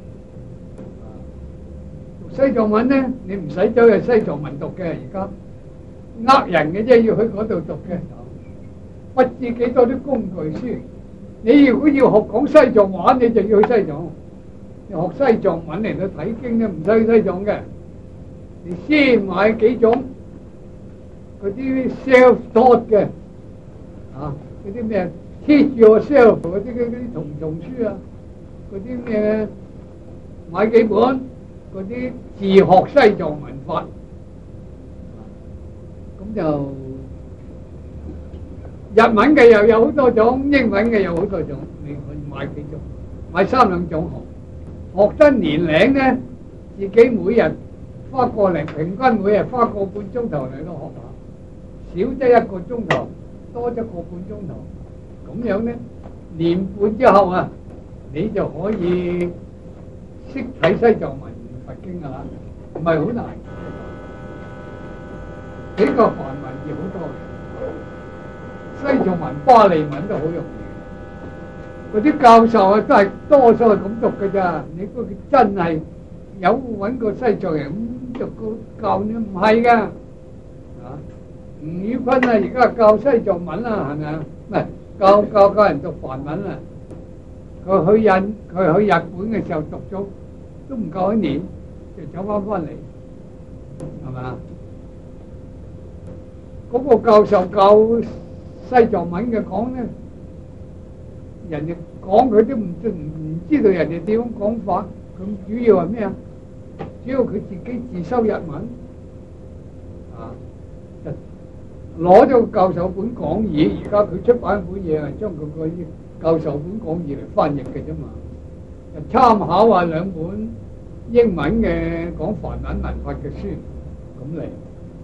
[SPEAKER 1] 讀西藏文咧，你唔使走去西藏文讀嘅，而家呃人嘅啫，要去嗰度讀嘅。不知幾多啲工具書。你如果要學講西藏話，你就要去西藏。你學西藏文嚟到睇經咧，唔使去西藏嘅。你先買幾種嗰啲 self-taught 嘅，嗰啲咩 teach yourself 嗰啲童叢書啊，嗰啲咩買幾本嗰啲自學西藏文法，咁就日文嘅又有好多種，英文嘅有好多種，你可以買幾種，買3、2種學。學得年齡咧，自己每日花個零，平均每日花個半鐘頭嚟到學下，少則1個鐘頭，多則個半鐘頭，咁樣咧年半之後啊，你就可以識睇西藏文佛經噶啦，唔係好難，比個梵文易好多嘅。西藏文、巴利文都好容易，嗰啲教授啊都係多數係咁讀嘅咋。你估佢真係有揾個西藏人咁就教你唔係噶。吳宇坤啊，而家教西藏文啦，係咪啊？唔係教人讀梵文啦。佢去日本嘅時候讀咗都唔夠1年，就走翻嚟，係咪啊？嗰個教授教西藏文嘅講咧，人哋講佢都唔知道人哋點樣講法。咁主要係咩啊？主要佢自己自修日文，攞咗個教授本講義，而家佢出版本嘢係將佢個教授本講義嚟翻譯嘅啫嘛，就參考下2本英文嘅講梵文文法嘅書咁嚟。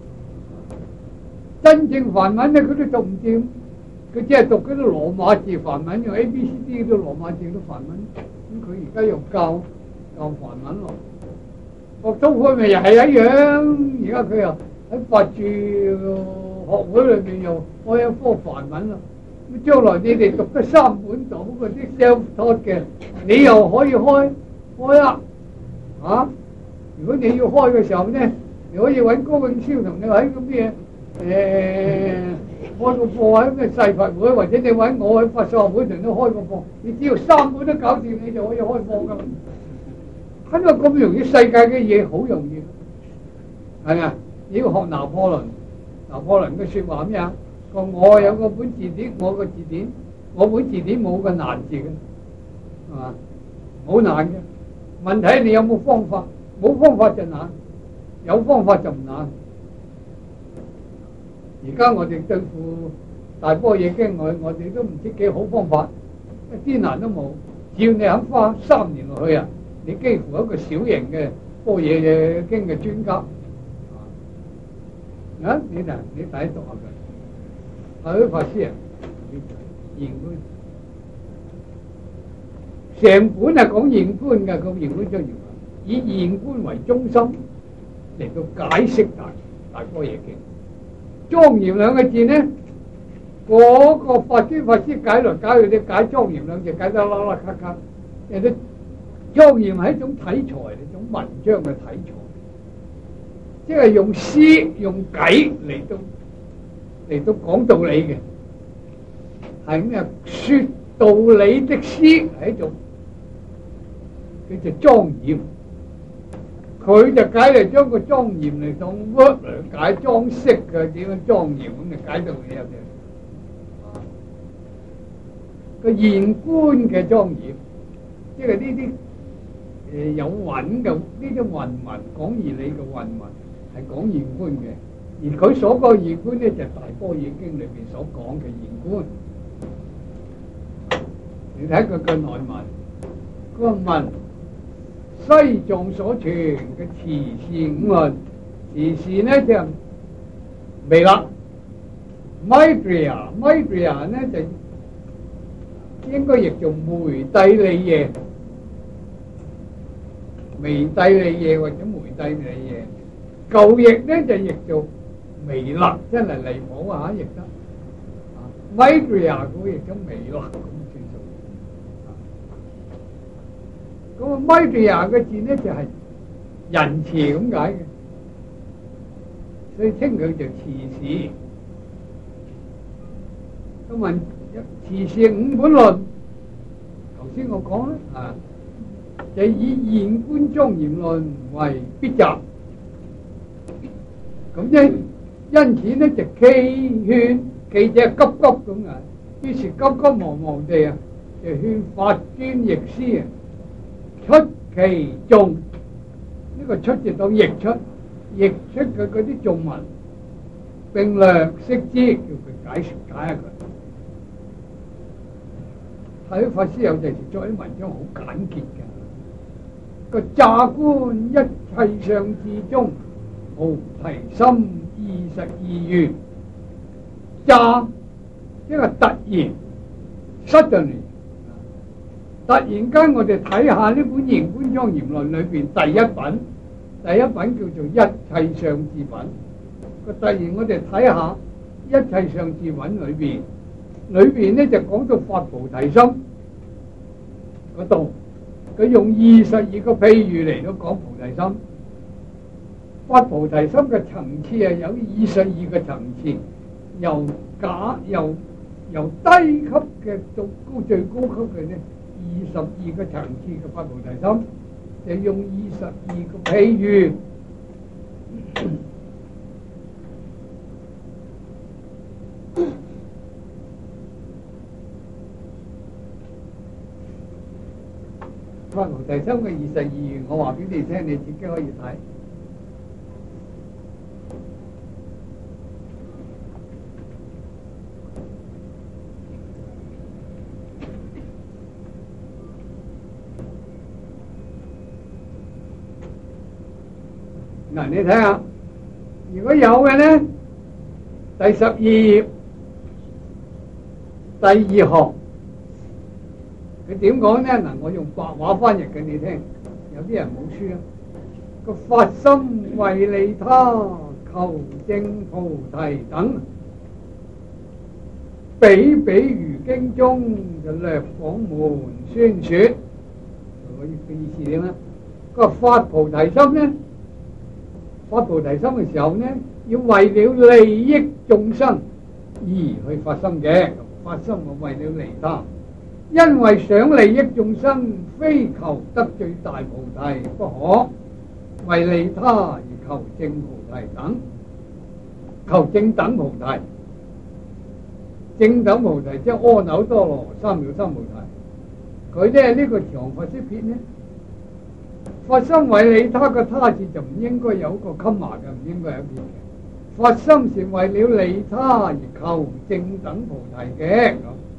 [SPEAKER 1] 真正梵文咧，佢都讀唔掂，佢只係讀嗰啲羅馬字梵文，用 ABCD 嗰啲羅馬字嗰啲梵文。咁佢而家又教梵文咯。學中科咪又係一樣，而家佢又喺法住學會裏邊又開一科梵文咯。咁將來你哋讀得3本到嗰啲 self-taught 嘅，你又可以開啦。如果你要開嘅時候咧，你可以揾高永超同你喺嗰啲嘢。開個課喺咩世佛會，或者你揾我喺法術學會同你開個課，你只要3本都搞掂，你就可以開課噶啦。睇到咁容易，世界嘅嘢好容易，係咪啊？你要學拿破崙嘅説話咩啊？我有個本字典，我本字典冇個難字嘅，係嘛？好難嘅。問題你有冇方法？冇方法就難，有方法就唔難。而家我哋對付大般若經，我哋都唔知幾好方法，一啲難都冇。只要你肯花3年落去啊，你幾乎一個小型嘅般若經嘅專家。你第一讀下佢，大虛法師啊，現觀成本係講現觀嘅，個現觀莊嚴，以現觀為中心嚟到解釋大般若經。莊嚴2個字呢，嗰個法師解來解去，你解莊嚴2字解得啦啦咔咔。人哋莊嚴係一種題材，一種文章嘅題材，即係用詩用偈嚟到講道理嘅，係咩？說道理的詩係一種，叫做莊嚴。佢就解嚟將個莊嚴嚟當 word 嚟解裝飾嘅，點樣莊嚴咁就解到你入邊。個現觀嘅莊嚴，即係呢啲有韻嘅呢啲韻文，講義理嘅韻文係講現觀嘅。而佢所講現觀咧，就係大般若經裏邊所講嘅現觀。 你睇佢嘅內文，嗰個文西藏所傳嘅慈氏五倫，慈氏呢就彌勒 Maitreya 呢就應該譯做梅蒂利耶，梅蒂利耶或者梅蒂利耶，舊譯呢就譯做彌勒，真係離譜啊！譯得 Maitreya 佢譯咗彌勒咁算數。咁啊 Maitreya 嘅字呢就係仁慈咁解嘅，所以稱佢做慈氏。咁問慈氏五本論，頭先我講啦，就以現觀莊嚴論為必集。咁因此呢就勸記者急急咁啊，於是急急忙忙地啊，就勸法尊譯師啊，出其眾，呢個出就當譯出佢嗰啲頌文，並略釋之，叫佢解下佢。睇法師有陣時作啲文章好簡潔嘅，個乍觀一切相至中，菩提心22願。乍即係突然 suddenly， 突然間我哋睇下呢本《現觀莊嚴論》裏邊第一品叫做一切相至品。個突然我哋睇下一切相至品裏邊呢就講到發菩提心嗰度，佢用22個譬喻嚟到講菩提心。發菩提心嘅層次係有22個層次，由低級嘅到最高級嘅呢22個層次嘅發菩提心，就用22個譬喻。發菩提心嘅22願，我話俾你聽，你自己可以睇。嗱，你睇下，如果有嘅呢，第12頁第2行。佢點講呢？嗱，我用白話翻譯給你聽。有啲人冇書啊，個發心為利他，求證菩提等，比如經中就略廣門宣說。個意思點咧？個發菩提心呢，發菩提心嘅時候呢，要為了利益眾生而去發心嘅。發心係為了利他。因為想利益眾生，非求得最大菩提不可，為利他而求證菩提等，求證等菩提，正等菩提即係阿耨多羅三藐三菩提。佢呢個長佛師撇呢，發心為利他嘅他字就唔應該有個襟麻嘅，唔應該有撇嘅。發心是為了利他而求證等菩提嘅。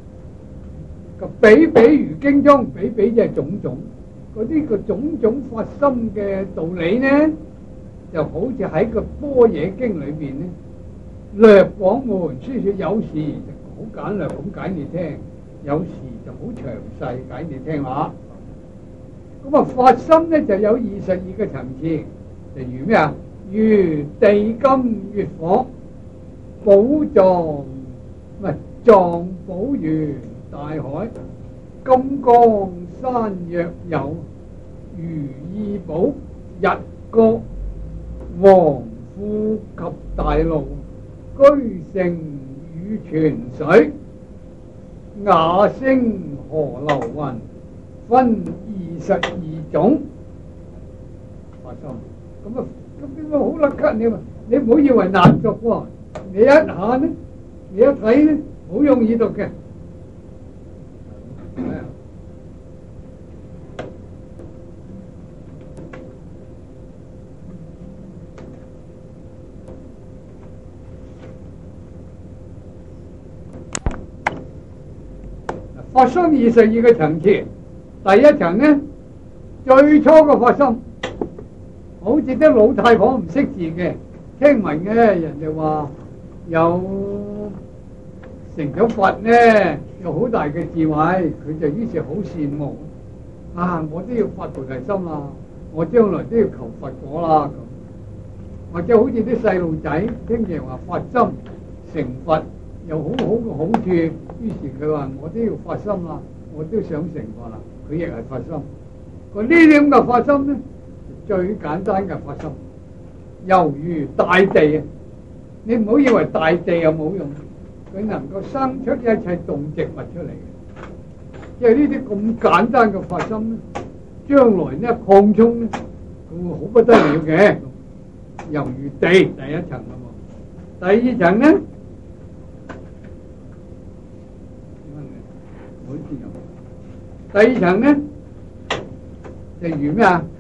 [SPEAKER 1] 比如經中，比即係種種嗰啲個種種發心嘅道理呢，就好似喺個般若經裏邊呢，略廣門宣說，有時就好簡略咁解你聽，有時就好詳細解你聽下。咁啊，發心呢就有22個層次，就如咩啊？如地金月火，寶藏唔係藏寶如大海，金剛山若有，如意寶日國，王富及大路，居城與泉水，雅聲河流雲，分22種發心。咁點解好甩咳？你唔好以為難讀喎，你一下呢，你一睇呢，好容易讀嘅。 發心22個層次，第一層呢，最初嘅發心，好似啲老太婆唔識字嘅，聽聞嘅人哋話有成咗佛呢，有好大嘅智慧，佢就於是好羨慕啊！我都要發菩提心啦，我將來都要求佛果啦咁。或者好似啲細路仔聽人話發心成佛有好好嘅好處，於是佢話我都要發心啦，我都想成佛啦，佢亦係發心。佢呢啲咁嘅發心咧，最簡單嘅發心，猶如大地啊！你唔好以為大地又冇用，佢能夠生出一切動植物出嚟嘅。即係呢啲咁簡單嘅發心咧，將來咧擴充咧，佢會好不得了嘅。猶如地第一層啦喎，第二層咧，第二層咧就如咩啊？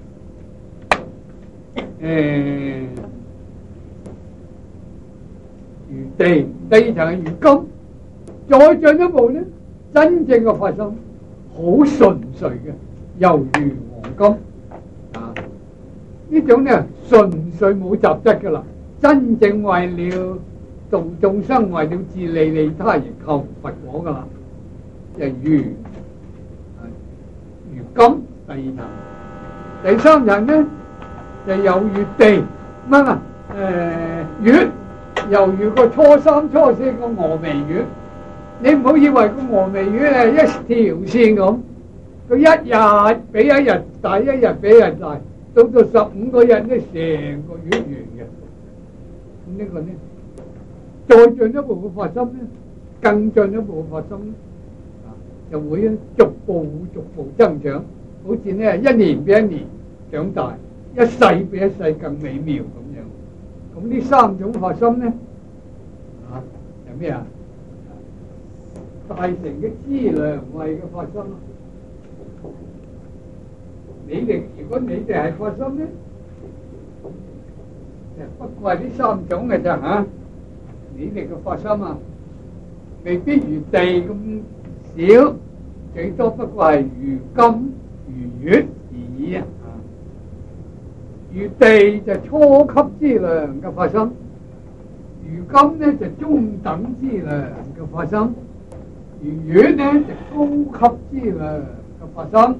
[SPEAKER 1] 如地，第二層係如金，再進一步咧，真正嘅發心好純粹嘅，猶如黃金啊！呢種咧純粹冇雜質噶啦，真正為了度眾生，為了自利利他而求佛果噶啦，就如金。第二層，第三層咧就猶如地乜啊？月，猶如個初三初四個峨眉月，你唔好以為個峨眉月係一條線咁，佢一日比一日大，一日比一日大。到15個日咧，成個月完嘅。咁呢個咧，再進一步嘅發心咧，更進一步嘅發心咧，就會逐步增長，好似咧一年比一年長大，一世比一世更美妙咁樣。咁呢三種發心咧，有咩啊？大乘嘅資糧位嘅發心。如果你哋係發心咧，不過係呢三種嘅咋嚇？你哋嘅發心啊，未必如地咁少，最多不過係如金如月而已啊！如地就初級資糧嘅發心，如金咧就中等資糧嘅發心，如月咧就高級資糧嘅發心。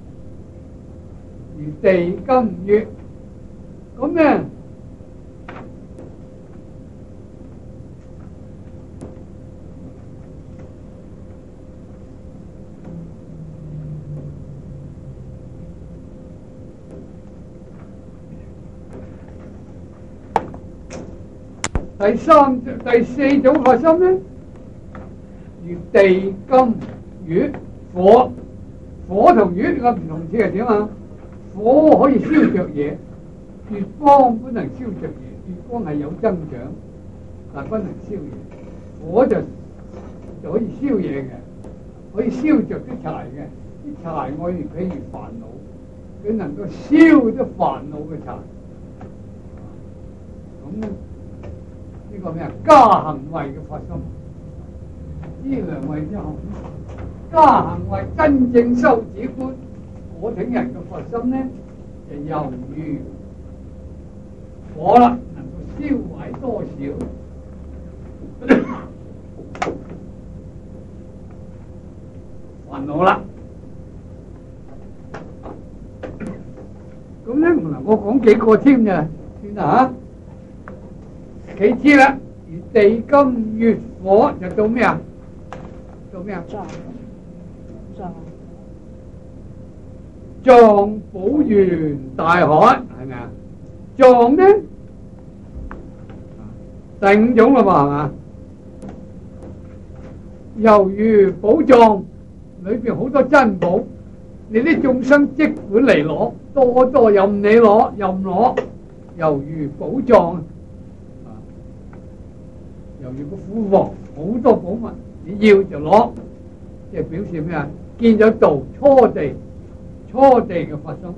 [SPEAKER 1] 如地金月，咁咧第四種發心咧，如地金月火，火同月個唔同處係點啊？火可以燒着嘢，月光不能燒着嘢，月光係有增長，但不能燒嘢。火就可以燒嘢嘅，可以燒着啲柴嘅，啲柴我哋譬如煩惱，佢能夠燒啲煩惱嘅柴。咁咧呢個咩啊？加行位嘅發心，資糧位之後，加行位真正修止觀。我請人嘅發心咧，就猶如火啦，能夠燒毀多少煩惱啦。咁咧唔能夠講幾個添嘅，算啦嚇。其次啦，如地金月火就到咩啊？到咩啊？藏寶源大海係咪啊？藏咧第五種啦嘛係嘛？猶如寶藏裏邊好多珍寶，你啲眾生即管嚟攞，多多任你攞，任攞，猶如寶藏啊！猶如個庫房好多寶物，你要就攞，即係表示咩啊？見咗道初地。初地嘅發心，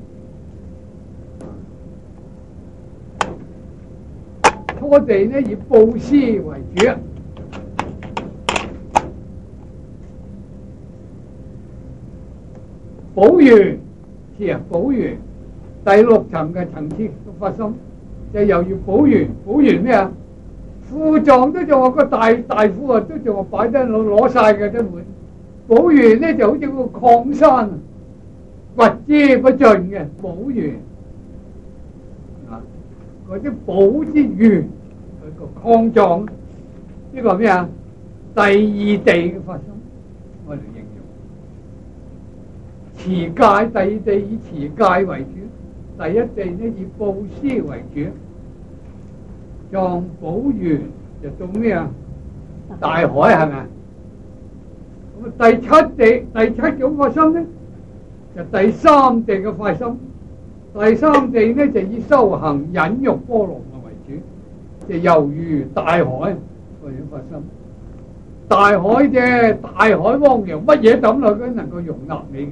[SPEAKER 1] 初地呢以布施為主， 補完，補完第六層嘅層次嘅發心，就又要補完咩啊？庫藏都仲話個大庫啊，都仲話擺得攞晒嘅都會。補完咧就好似個礦山，掘之不盡嘅補完啊！嗰啲寶之源，佢個礦藏，呢個係咩啊？第二地嘅發心，我哋形容持戒，第二地以持戒為主，第一地呢以布施為主。藏寶源就到咩啊？大海係咪？咁第七種發心呢，就第三地嘅發心。第三地呢就以修行忍辱波羅蜜為主，就猶如大海嗰種發心。大海啫，大海汪洋，乜嘢抌落去能夠容納你嘅？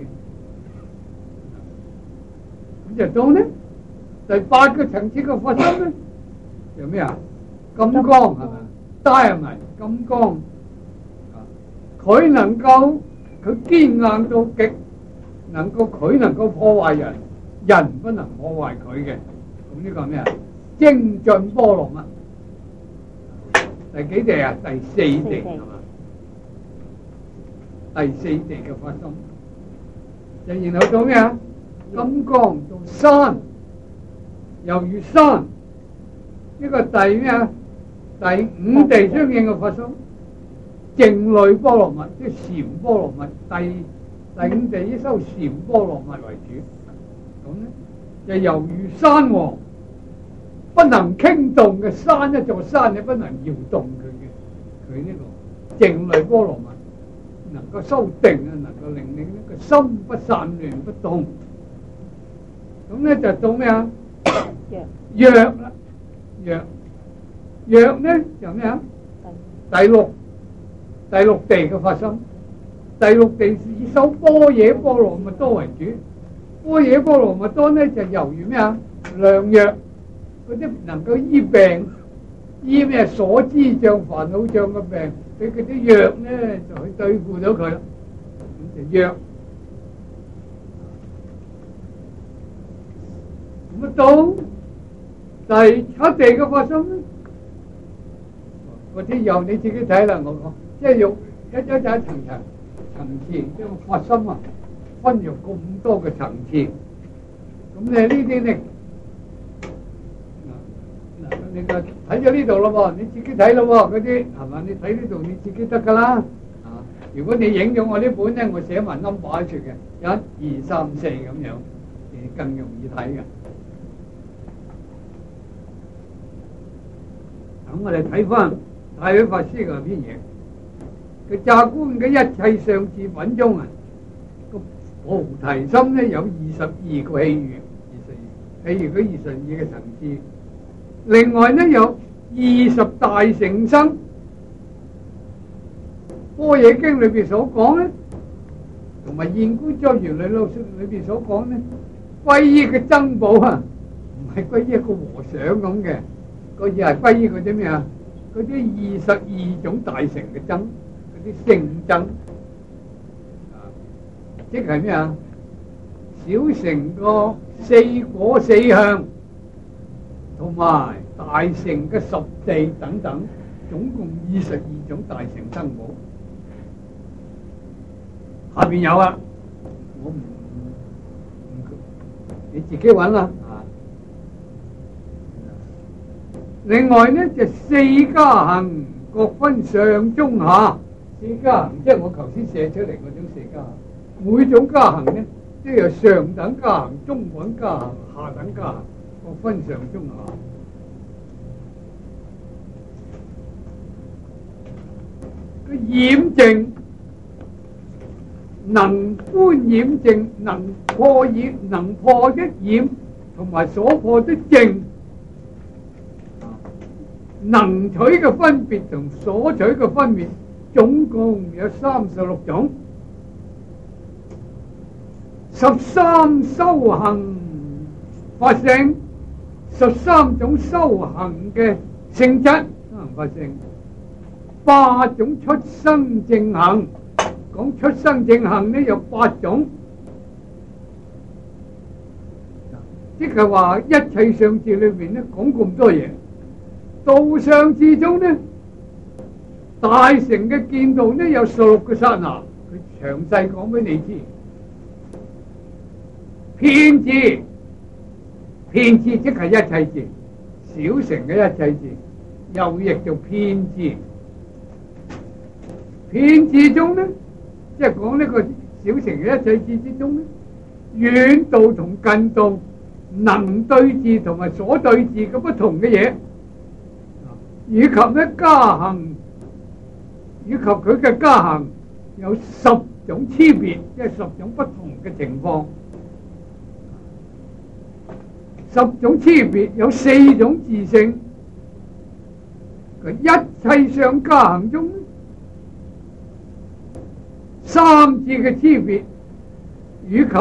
[SPEAKER 1] 咁就到呢第八個層次嘅發心呢，有咩啊？金剛係咪？齋係咪？金剛，佢能夠佢堅硬到極，佢能夠破壞人，人不能破壞佢嘅。咁呢個係咩啊？精進波羅蜜。第幾地啊？第四地係嘛？第四地嘅發心，就然後到咩啊？金剛到山，猶如山。呢個第咩啊？第五地相應嘅發心，靜慮波羅蜜，即係禪波羅蜜。第五地以修禪波羅蜜為主，咁咧就猶如山王，不能傾動嘅山，一座山你不能搖動佢呢個靜慮波羅蜜，能夠修定啊，能夠令你呢個心不散亂不動。咁咧就到咩啊？藥啦。藥呢就咩啊？第六地嘅發心，第六地以修般若波羅蜜多為主。般若波羅蜜多呢就猶如咩啊？良藥，嗰啲能夠醫病，醫咩所知障、煩惱障嘅病，佢嗰啲藥呢就去對付到佢啦。咁就藥。咁到第七地嘅發心咧，嗰啲由你自己睇啦。我講即係用一層層次，即係發心啊，分入咁多嘅層次。咁你呢啲咧，嗱你個睇咗呢度咯喎，你自己睇咯喎，嗰啲係嘛？你睇呢度你自己得噶啦。啊，如果你影咗我呢本咧，我寫埋 number 喺處嘅，1、2、3、4咁樣，你更容易睇嘅。咁我哋睇翻大偉法師嗰篇嘢，佢乍觀嘅一切相智品中啊，個菩提心咧有22個戲喻，譬如佢22嘅層次。另外呢有20大乘生，般若經裏邊所講咧，同埋現觀莊嚴理論裏邊所講咧，皈依嘅僧寶啊，唔係皈依一個和尚咁嘅。嗰啲係歸於嗰啲咩啊？嗰啲22種大乘嘅僧，嗰啲聖僧，即係咩啊？小乘個4果4相，同埋大乘嘅10地等等，總共22種大乘僧寶。下邊有啊，我唔你自己揾啦。另外呢就4加行各分上中下，4加行即係我頭先寫出嚟嗰種4加行，每種加行呢都有上等加行、中等加行、下等加行，各分上中下。個染淨能觀染淨，能破的染同埋所破的淨。能取嘅分別同所取嘅分別，總共有36種。13修行法性，13種修行嘅性質，修行法性，8種出生正行。講出生正行呢有8種， 即係話一切相字裏邊咧講咁多嘢，道相之中咧，大乘嘅見道呢有16個剎那，佢詳細講俾你知。遍智，遍智即係一切智，小乘嘅一切智，又譯做遍智。遍智中呢，即係講呢個小乘嘅一切智之中咧，遠道同近道，能對治同埋所對治嘅不同嘅嘢，以及咧加行，以及佢嘅加行有10種差別，即係10種不同嘅情況。10種差別有4種自性。佢一切相加行中，三智嘅差別，以及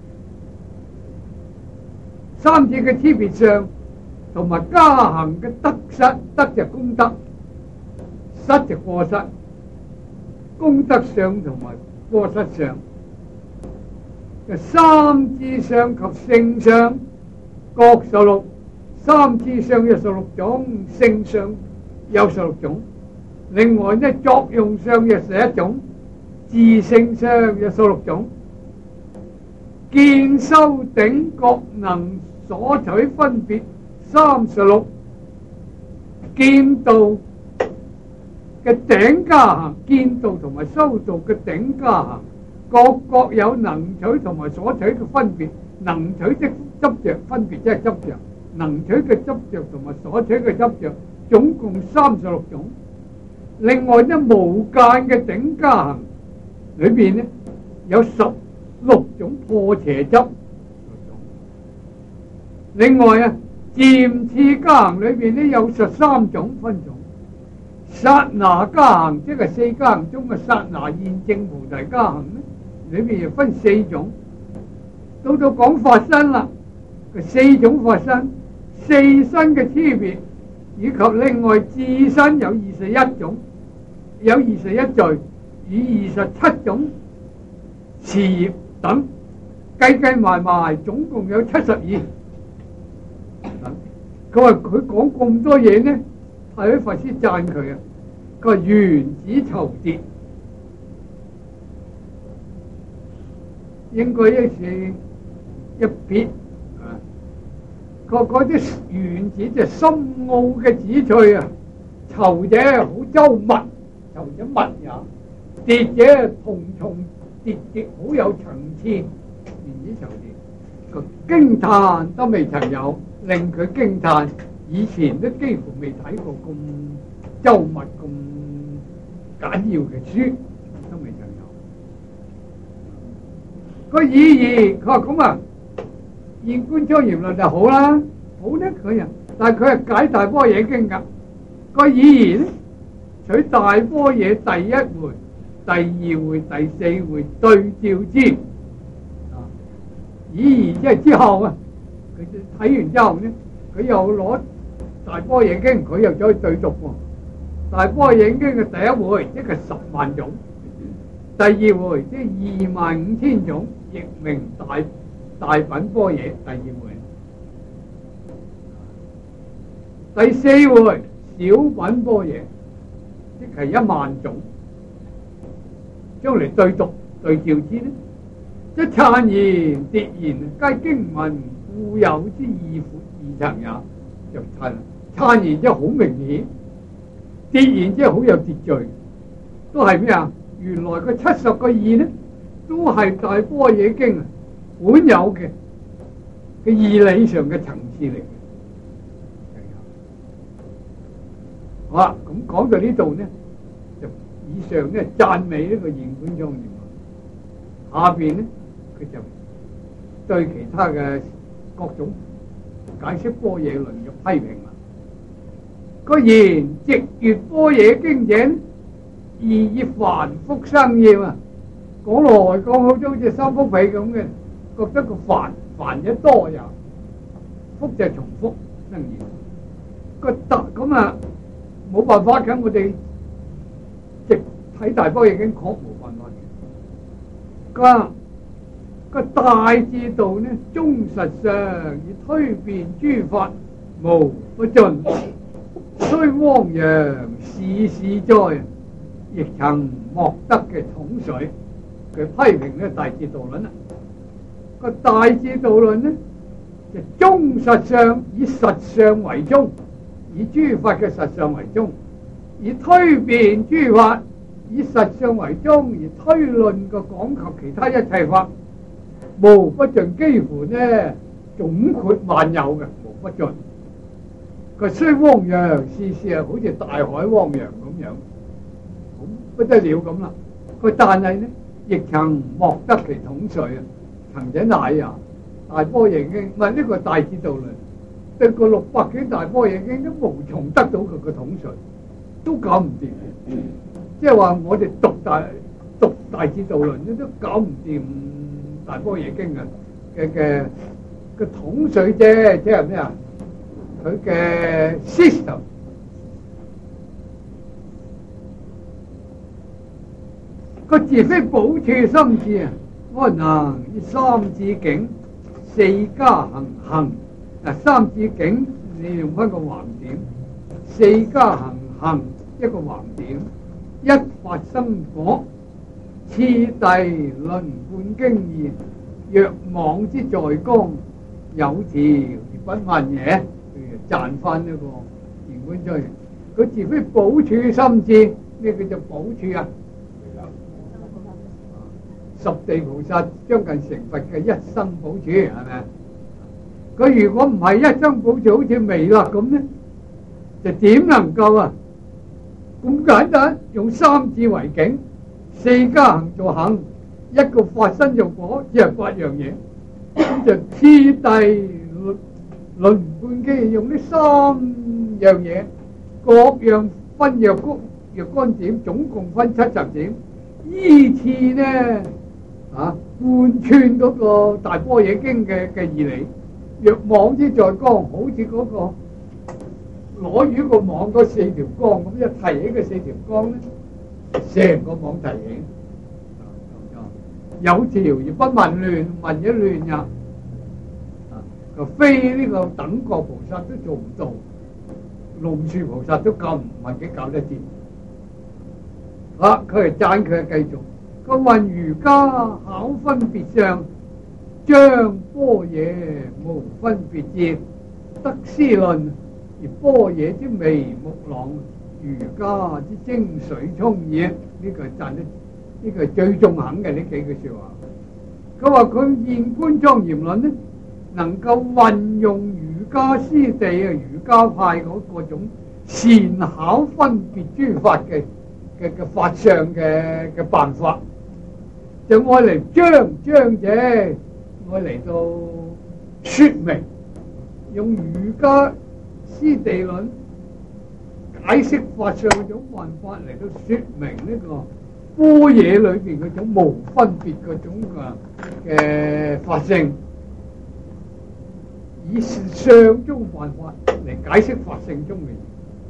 [SPEAKER 1] 三智嘅差別上，同埋加行嘅得失，得就功德，失就過失，功德上同埋過失上，就三智相及性相各16，三智相有16種，性相有16種。另外呢，作用相有11種，自性相有16種。見修頂覺能所取分別36，見道嘅頂加行，見道同埋修道嘅頂加行，各有能取同埋所取嘅分別。能取的執着，分別即係執着；能取嘅執着同埋所取嘅執着，總共36種。另外呢，無間嘅頂加行裏邊呢，有16種破邪執。另外啊，漸次加行裏邊呢，有13種分種。剎那加行即係4加行中嘅剎那現證菩提加行呢，裏邊又分4種。到講法身啦，佢4種法身，4身嘅差別，以及另外自身有21種，有21罪與27種事業等，計埋埋總共有72。佢話佢講咁多嘢呢，太虛法師讚佢啊，佢話原子籌疊，應該一撇啊！嗰啲原子就深奧嘅紫翠啊，籌者好周密，籌者密也；疊者重重疊疊，好有層次。原子籌疊，佢驚歎都未曾有，令佢驚歎。以前都幾乎未睇過咁周密、咁簡要嘅書，都未曾有。個意義，佢話咁啊。現觀莊嚴論就好啦，好咧佢人，但係佢係解大般若經噶，個意義咧取大般若第1回、第2回、第4回對照之，意義即係之後啊，佢睇完之後咧，佢又攞大般若經，佢又再對讀喎。大般若經嘅第1回即係10萬種，第2回即係25000種，譯名大品般若第2回，第4回小品般若，即係10000種，將嚟對讀對照之呢，即燦然迭然，皆經文固有之二層也，就燦然即係好明顯，迭然即係好有秩序，都係咩啊？原來個70個義呢，都係大般若經啊本有嘅義理上嘅層次嚟嘅。好啦，咁講到呢度呢，就以上呢讚美呢個現觀莊嚴，下邊呢佢就對其他嘅各種解釋般若論嘅批評啦。個言直閱般若經者，義以繁複生厭啊，講來講去都好似三幅被咁嘅。覺得個煩嘢多又複就係重複生厭，個特咁啊冇辦法嘅，我哋直睇大般若經確冇辦法嘅。 個大智道呢，忠實上以推變諸法無不盡，雖汪洋世事在，亦曾莫得嘅統帥。佢批評呢大智度論啦。個大智度論呢，就忠實上以實相為宗，以諸法嘅實相為宗，以推變諸法以實相為宗，而推論個講及其他一切法無不盡，幾乎呢總括萬有嘅無不盡。佢雖汪洋世事啊，好似大海汪洋咁樣，好不得了咁啦。佢但係呢，亦曾莫得其統帥啊！曾者乃啊，大般若經唔係呢個大智度論，對個600幾大般若經都無從得到佢個統帥，都搞唔掂。即係話我哋讀大智度論都搞唔掂大般若經嘅統帥啫，即係咩啊？佢嘅 system。個自非寶處心智啊，安能以三智境四加行。嗱，三智境你用翻個橫點，四加行一個橫點，一法生果，次第輪貫經義，若妄之在綱，有條而不問也。佢讚翻呢個原本追，佢自非寶處心智，咩叫做寶處啊？十地菩薩將近成佛嘅一生寶處係咪？佢如果唔係一生寶處，好似彌勒咁呢，就點能夠啊咁簡單用三智為境，四加行做行，一個法身做果，只係8樣嘢，咁就次第輪貫經用呢3樣嘢，各樣分若干點，總共分70點，依次呢貫穿嗰個大般若經嘅義理，若網之在綱，好似嗰個攞魚個網嗰4條綱咁，一提起嘅4條綱咧，成個網提起，有條而不問亂，問一亂呀，就非呢個等覺菩薩都做唔到，龍樹菩薩都咁唔係幾搞得掂。佢係讚佢係繼續。佢問儒家考分別相，將般若無分別智，得思論而般若之眉目朗，儒家之精髓充耳。呢個係讚得，呢個係最中肯嘅呢幾句說話。佢話佢現觀莊嚴論呢，能夠運用儒家師地啊，儒家派嗰種善巧分別諸法嘅法相嘅辦法。就愛嚟將者，愛嚟到說明，用儒家師地論解釋法上嗰種辦法嚟到說明呢個般若裏邊嗰種無分別嗰種嘅法性，以相中辦法嚟解釋法性中嘅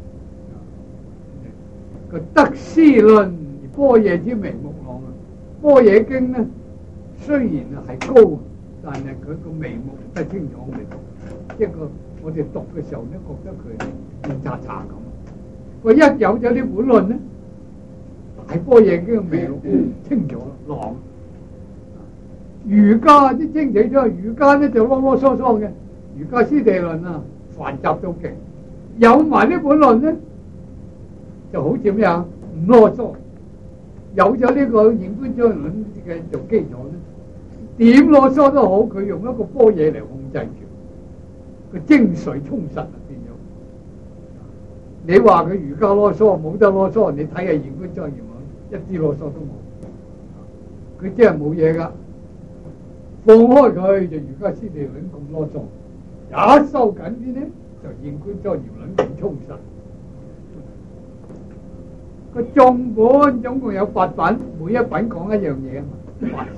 [SPEAKER 1] 嘢。個得思論而般若之眉目朗啊！般若經呢，雖然係高，但係佢個眉目唔得清楚，我哋讀，即係我哋讀嘅時候咧，覺得佢亂查查咁。佢一有咗呢本論呢，大般若經嘅眉目清楚朗。儒家啲精仔咗，儒家呢就囉囉嗦嗦嘅，儒家師地論啊，繁雜到極。有埋呢本論呢，就好似咩啊，唔囉嗦。有咗呢個現觀莊嚴論嘅做基礎咧，點囉嗦都好，佢用一個般若嚟控制住，個精髓充實啊變咗。你話佢儒家囉嗦，冇得囉嗦，你睇下現觀莊嚴論，一啲囉嗦都冇。佢真係冇嘢噶，放開佢就儒家師地論咁囉嗦，一收緊啲呢，就現觀莊嚴論咁充實。個眾本總共有8品，每一品講一樣嘢啊嘛。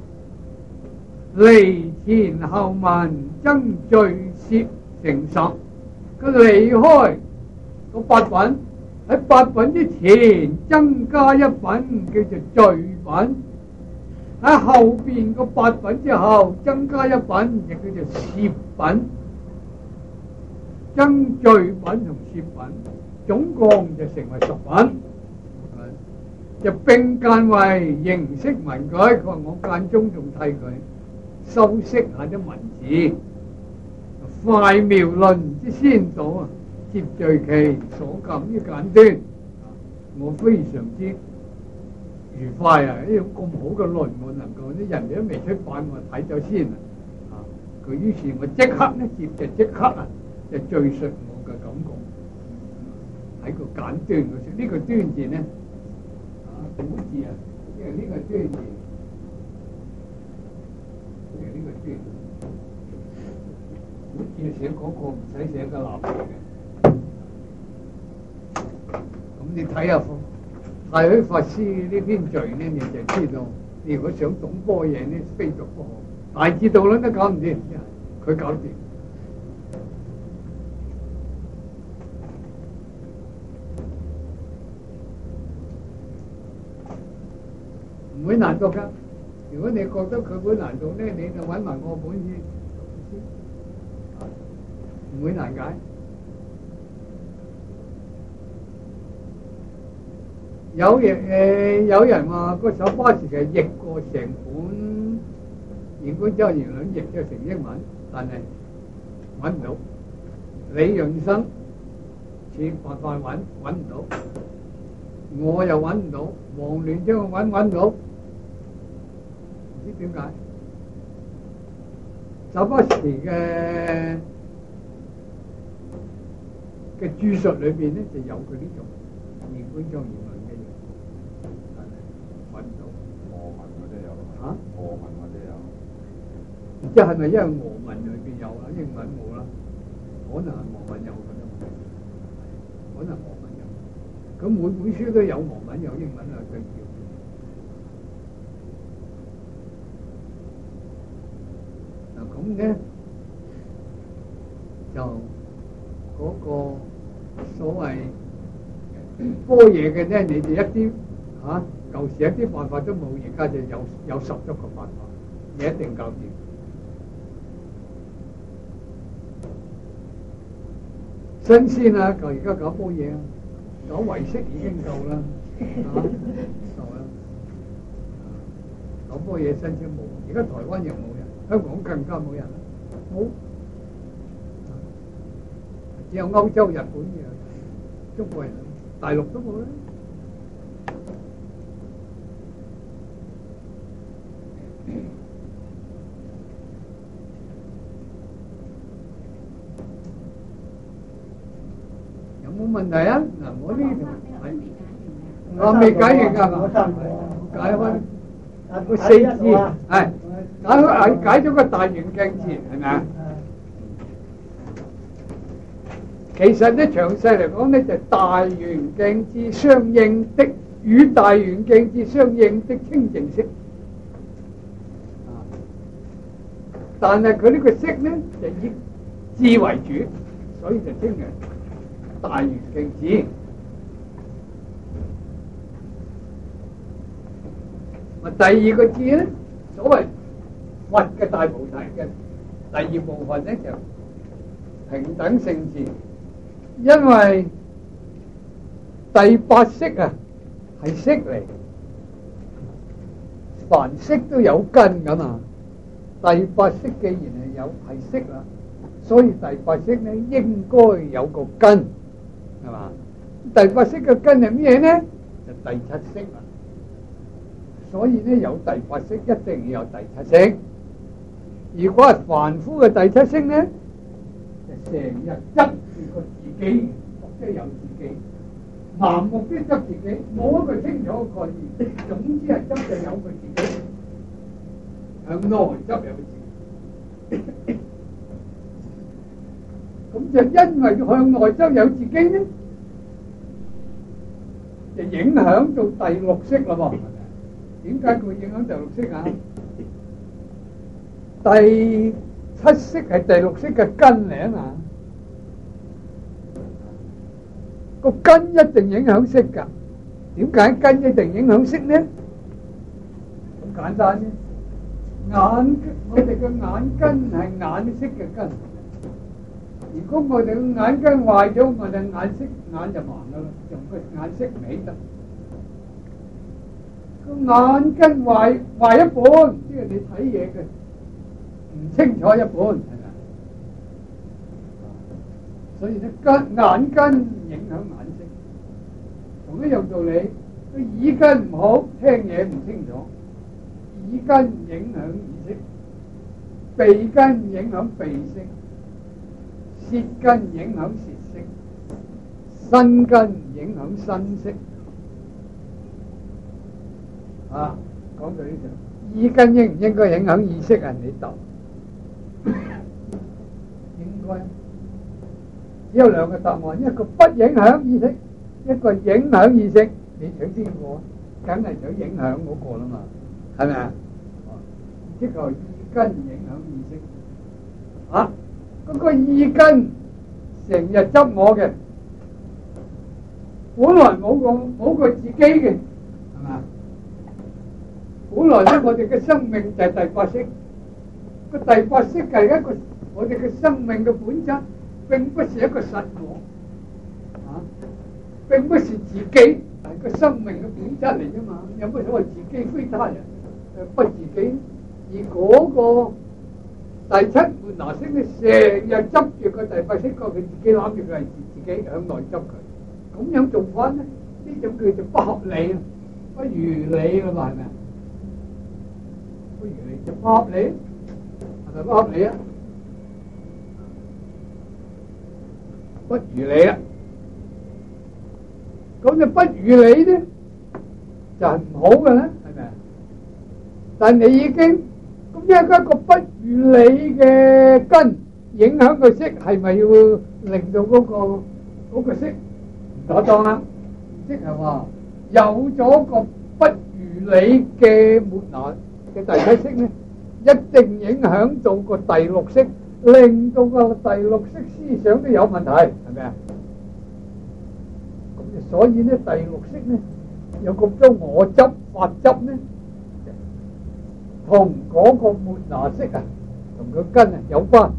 [SPEAKER 1] 離前後文增序攝成10，佢離開個8品，喺8品之前增加一品叫做序品， 喺後邊個八品之後增加一品，亦叫做攝品。增序品同攝品，總共就成為10品。就並間為形式文改，佢話我間中仲替佢修飾下啲文字。快妙論之先導啊，接序其所感於簡端，我非常之愉快啊！呢種咁好嘅論，我能夠啲人哋都未出版，我睇咗先啊！佢於是我即刻咧即刻啊，就敘述我嘅感覺喺個簡端嗰處。呢個端字咧啊，古字啊，即係呢個端字，即係呢個端。古字寫嗰個唔使寫個立嘅。咁你睇下太虛法師呢篇序咧，你就知道。你如果想懂般若咧，非讀不可。大智度論都搞唔掂，佢搞掂。唔會難讀㗎。如果你覺得佢會難讀咧，你就揾埋我本先，唔會難解。有人話個手巴士嘅譯過成本《現觀周言論》譯咗成英文，但係揾唔到。李潤生似辦法揾唔到，我又揾唔到，黃聯將揾唔到，唔知點解。手巴士嘅注述裏邊咧就有佢呢種《現觀周言論》。嚇？俄文或者有，唔知係咪因為俄文裏邊有啦，英文冇啦？可能係俄文有嘅啫，可能俄文有。咁每本書都有俄文有英文啊，對照。嗱咁咧，就嗰個所謂般若嘅咧，你哋一啲嚇。舊時一啲辦法都冇，而家就有10足個辦法，你一定搞掂。新鮮啊！而家搞煲嘢啊，搞唯識已經夠啦，夠啦。搞煲嘢新鮮冇，而家台灣又冇人，香港更加冇人啦，冇。只有歐洲、日本嘅中國人，大陸都冇啦。冇問題啊！嗱，我呢度我未解完㗎，解開個四字係解咗個大圓鏡字係咪啊？其實咧詳細嚟講咧，就大圓鏡字相應的與大圓鏡字相應的清淨色。但係佢呢個色咧就以智為主，所以就稱嘅大圓鏡智。第二個字咧，所謂佛嘅大菩提嘅第二部分咧就平等性智，因為第八識啊係識嚟，凡識都有根噶嘛。第八識既然係識啦，所以第八識咧應該有個根，係嘛？第八識嘅根係咩咧？就第七識啦。所以咧有第八識，一定要有第七識。如果係凡夫嘅第七識咧，就成日執住個自己，即係有自己，盲目啲執自己，冇一個清楚嘅概念。總之係執就有佢自己。向內執有自己，咁就因為向內執有自己咧，就影響到第六識啦喎。點解佢會影響第六識啊？第七識係第六識嘅根嚟啊！個根一定影響識㗎。點解根一定影響識咧？ 簡單啫。我哋嘅眼根係眼色嘅根。如果我哋嘅眼根壞咗，我哋眼就盲噶啦，用個眼色唔起得。個眼根壞一半，即係你睇嘢嘅唔清楚一半，係咪？所以咧，眼根影響眼色，同一樣道理。個耳根唔好，聽嘢唔清楚，耳根影響耳色，鼻根影響鼻色，舌根影響舌色，身根影響身色。啊，講到呢度，耳根應唔應該影響意識啊？你答，應該。只有兩個答案，一個不影響意識，一個影響意識。你想邊個？梗係想影響嗰個啦嘛，係咪啊？即係耳根影響意識。啊，嗰個耳根成日執我嘅，本來冇過自己嘅，係嘛？本來咧，我哋嘅生命就係第八識，個第八識係一個我哋嘅生命嘅本質，並不是一個實我，啊，並不是自己，係個生命嘅本質嚟啫嘛。有乜所謂自己非他人？不自己。而嗰個第七門拿識咧，成日執住個第八識，佢自己諗住佢係自己向內執佢，咁樣做法咧，呢種叫做不合理，不如理啦嘛，係咪？不如理就不合理，係咪不合理啊？不如理啊！咁就不如理咧，就係唔好嘅啦，係咪啊？但係你已經咁一個不如理嘅根影響個色，係咪要令到嗰個色唔妥當啊？即係話有咗個不如理嘅末那嘅第七識咧，一定影響到個第六識，令到個第六識思想都有問題，係咪啊？咁所以咧，第六識咧有咁多我執、法執咧，同嗰個末那識啊，同個根啊有關。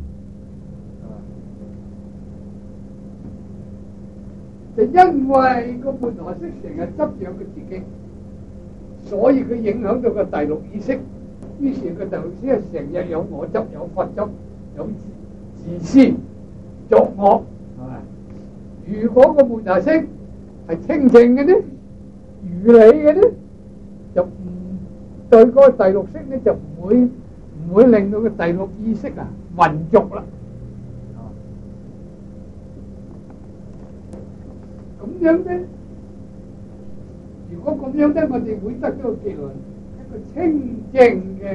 [SPEAKER 1] 就因為個末那識成日執著佢自己，所以佢影響到個第六意識。於是個第六意識成日有我執、有法執、有自私、作惡，係咪？如果個末那識係清淨嘅咧，如理嘅咧，就唔對嗰個第六識咧就唔會令到個第六意識啊混濁啦。咁樣咧，如果咁樣咧，我哋會得到個結論，一個清淨嘅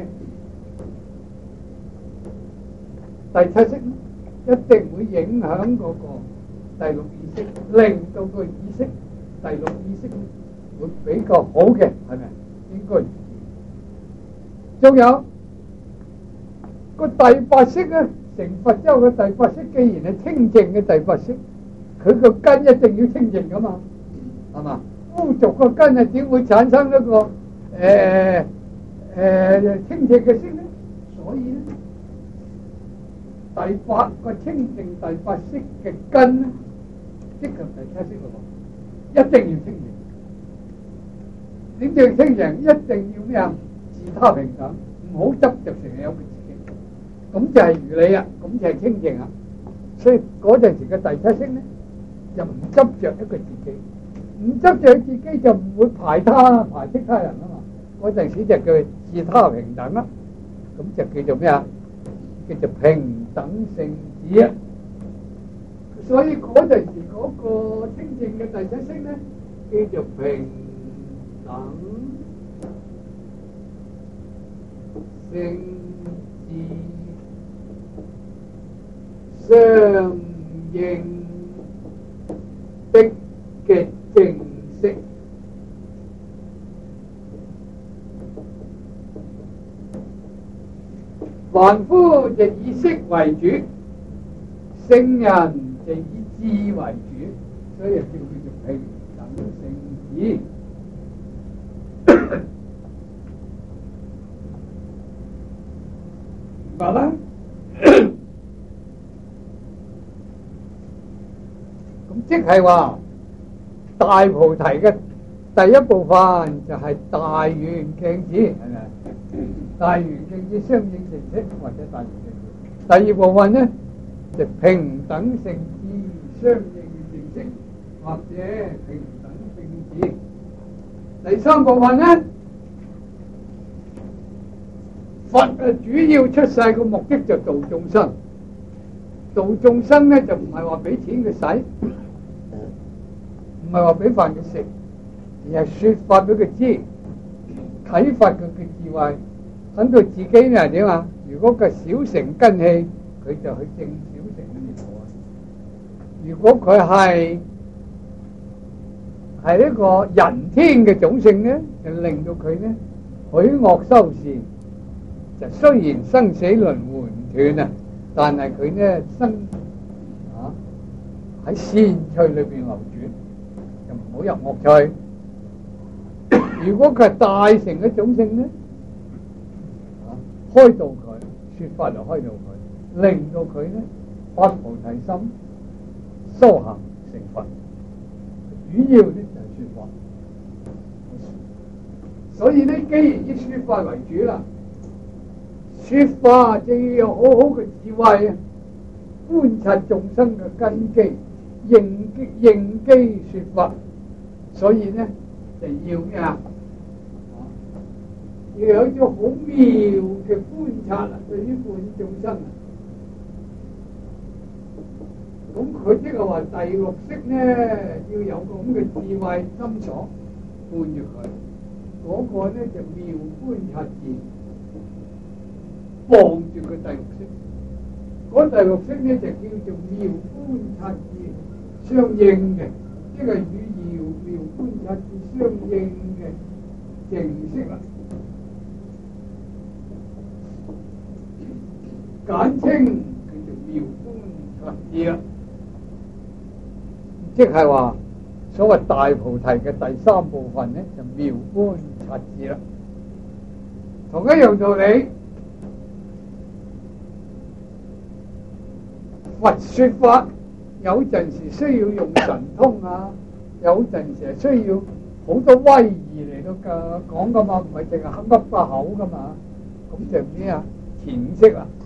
[SPEAKER 1] 第七識一定會影響嗰個第六意識，令到個意識第六意識會比較好嘅，係咪？應該。仲有個第八識咧，成佛之後嘅第八識，既然係清淨嘅第八識，佢個根一定要清淨噶嘛，係嘛？污濁個根啊，點會產生一個清淨嘅識咧？所以咧，第八個清淨第八識嘅根咧，即係第七識咯，一定要清淨。點叫清淨？一定要咩啊？自他平等，唔好執着成日有佢自己，咁就係如理啊，咁就係清淨啊。所以嗰陣時嘅第七識咧，就唔執着一個自己，唔執着自己就唔會排斥他人啊嘛。嗰陣時就叫自他平等啦，咁就叫做咩啊？叫做平等性子啊。所以嗰陣時嗰個清淨嘅第七識咧，叫做平等性子相應的嘅正式。凡夫就以識為主，聖人就以智為主，所以叫佢做平等性子。 白啦？咁即係話大菩提嘅第一部分就係大圓鏡智，係咪？大圓鏡智相應成色或者大圓鏡智。第二部分呢，就平等性智相應成色或者平等性智。第三部分呢，佛主要出世嘅目的就度眾生，度眾生呢就唔係話俾錢佢使，唔係話俾飯佢食，而係說法俾佢知，啟發佢嘅智慧，等佢自己呢點啊？如果佢小乘根器，佢就去證小乘嘅業果；如果佢係一個人天嘅種性呢，就令到佢呢許惡修善。就雖然生死輪迴唔斷啊，但係佢呢生喺善趣裏邊流轉，就唔好入惡趣。如果佢係大乘嘅種性呢，開導佢，說法就開導佢，令到佢呢發菩提心，修行成佛。主要呢就係說法，所以呢，既然以說法為主啦。說法就要有好好嘅智慧啊，觀察眾生嘅根基，應機說法。所以呢，就要咩啊？要有一種好妙嘅觀察啦，對於眾生啊。咁佢即係話第六識呢，要有個咁嘅智慧心所伴住佢，嗰個呢就妙觀察智。望住佢第六識，嗰第六識呢就叫做妙觀察智相應嘅，即係與妙觀察智相應嘅淨識啦，簡稱叫做妙觀察智啦。即係話所謂大菩提嘅第三部分呢，就妙觀察智啦。同一樣道理。佛說法有陣時需要用神通啊，有陣時係需要好多威儀嚟到講噶嘛，唔係淨係噏把口噶嘛，咁就咩啊？填色啊，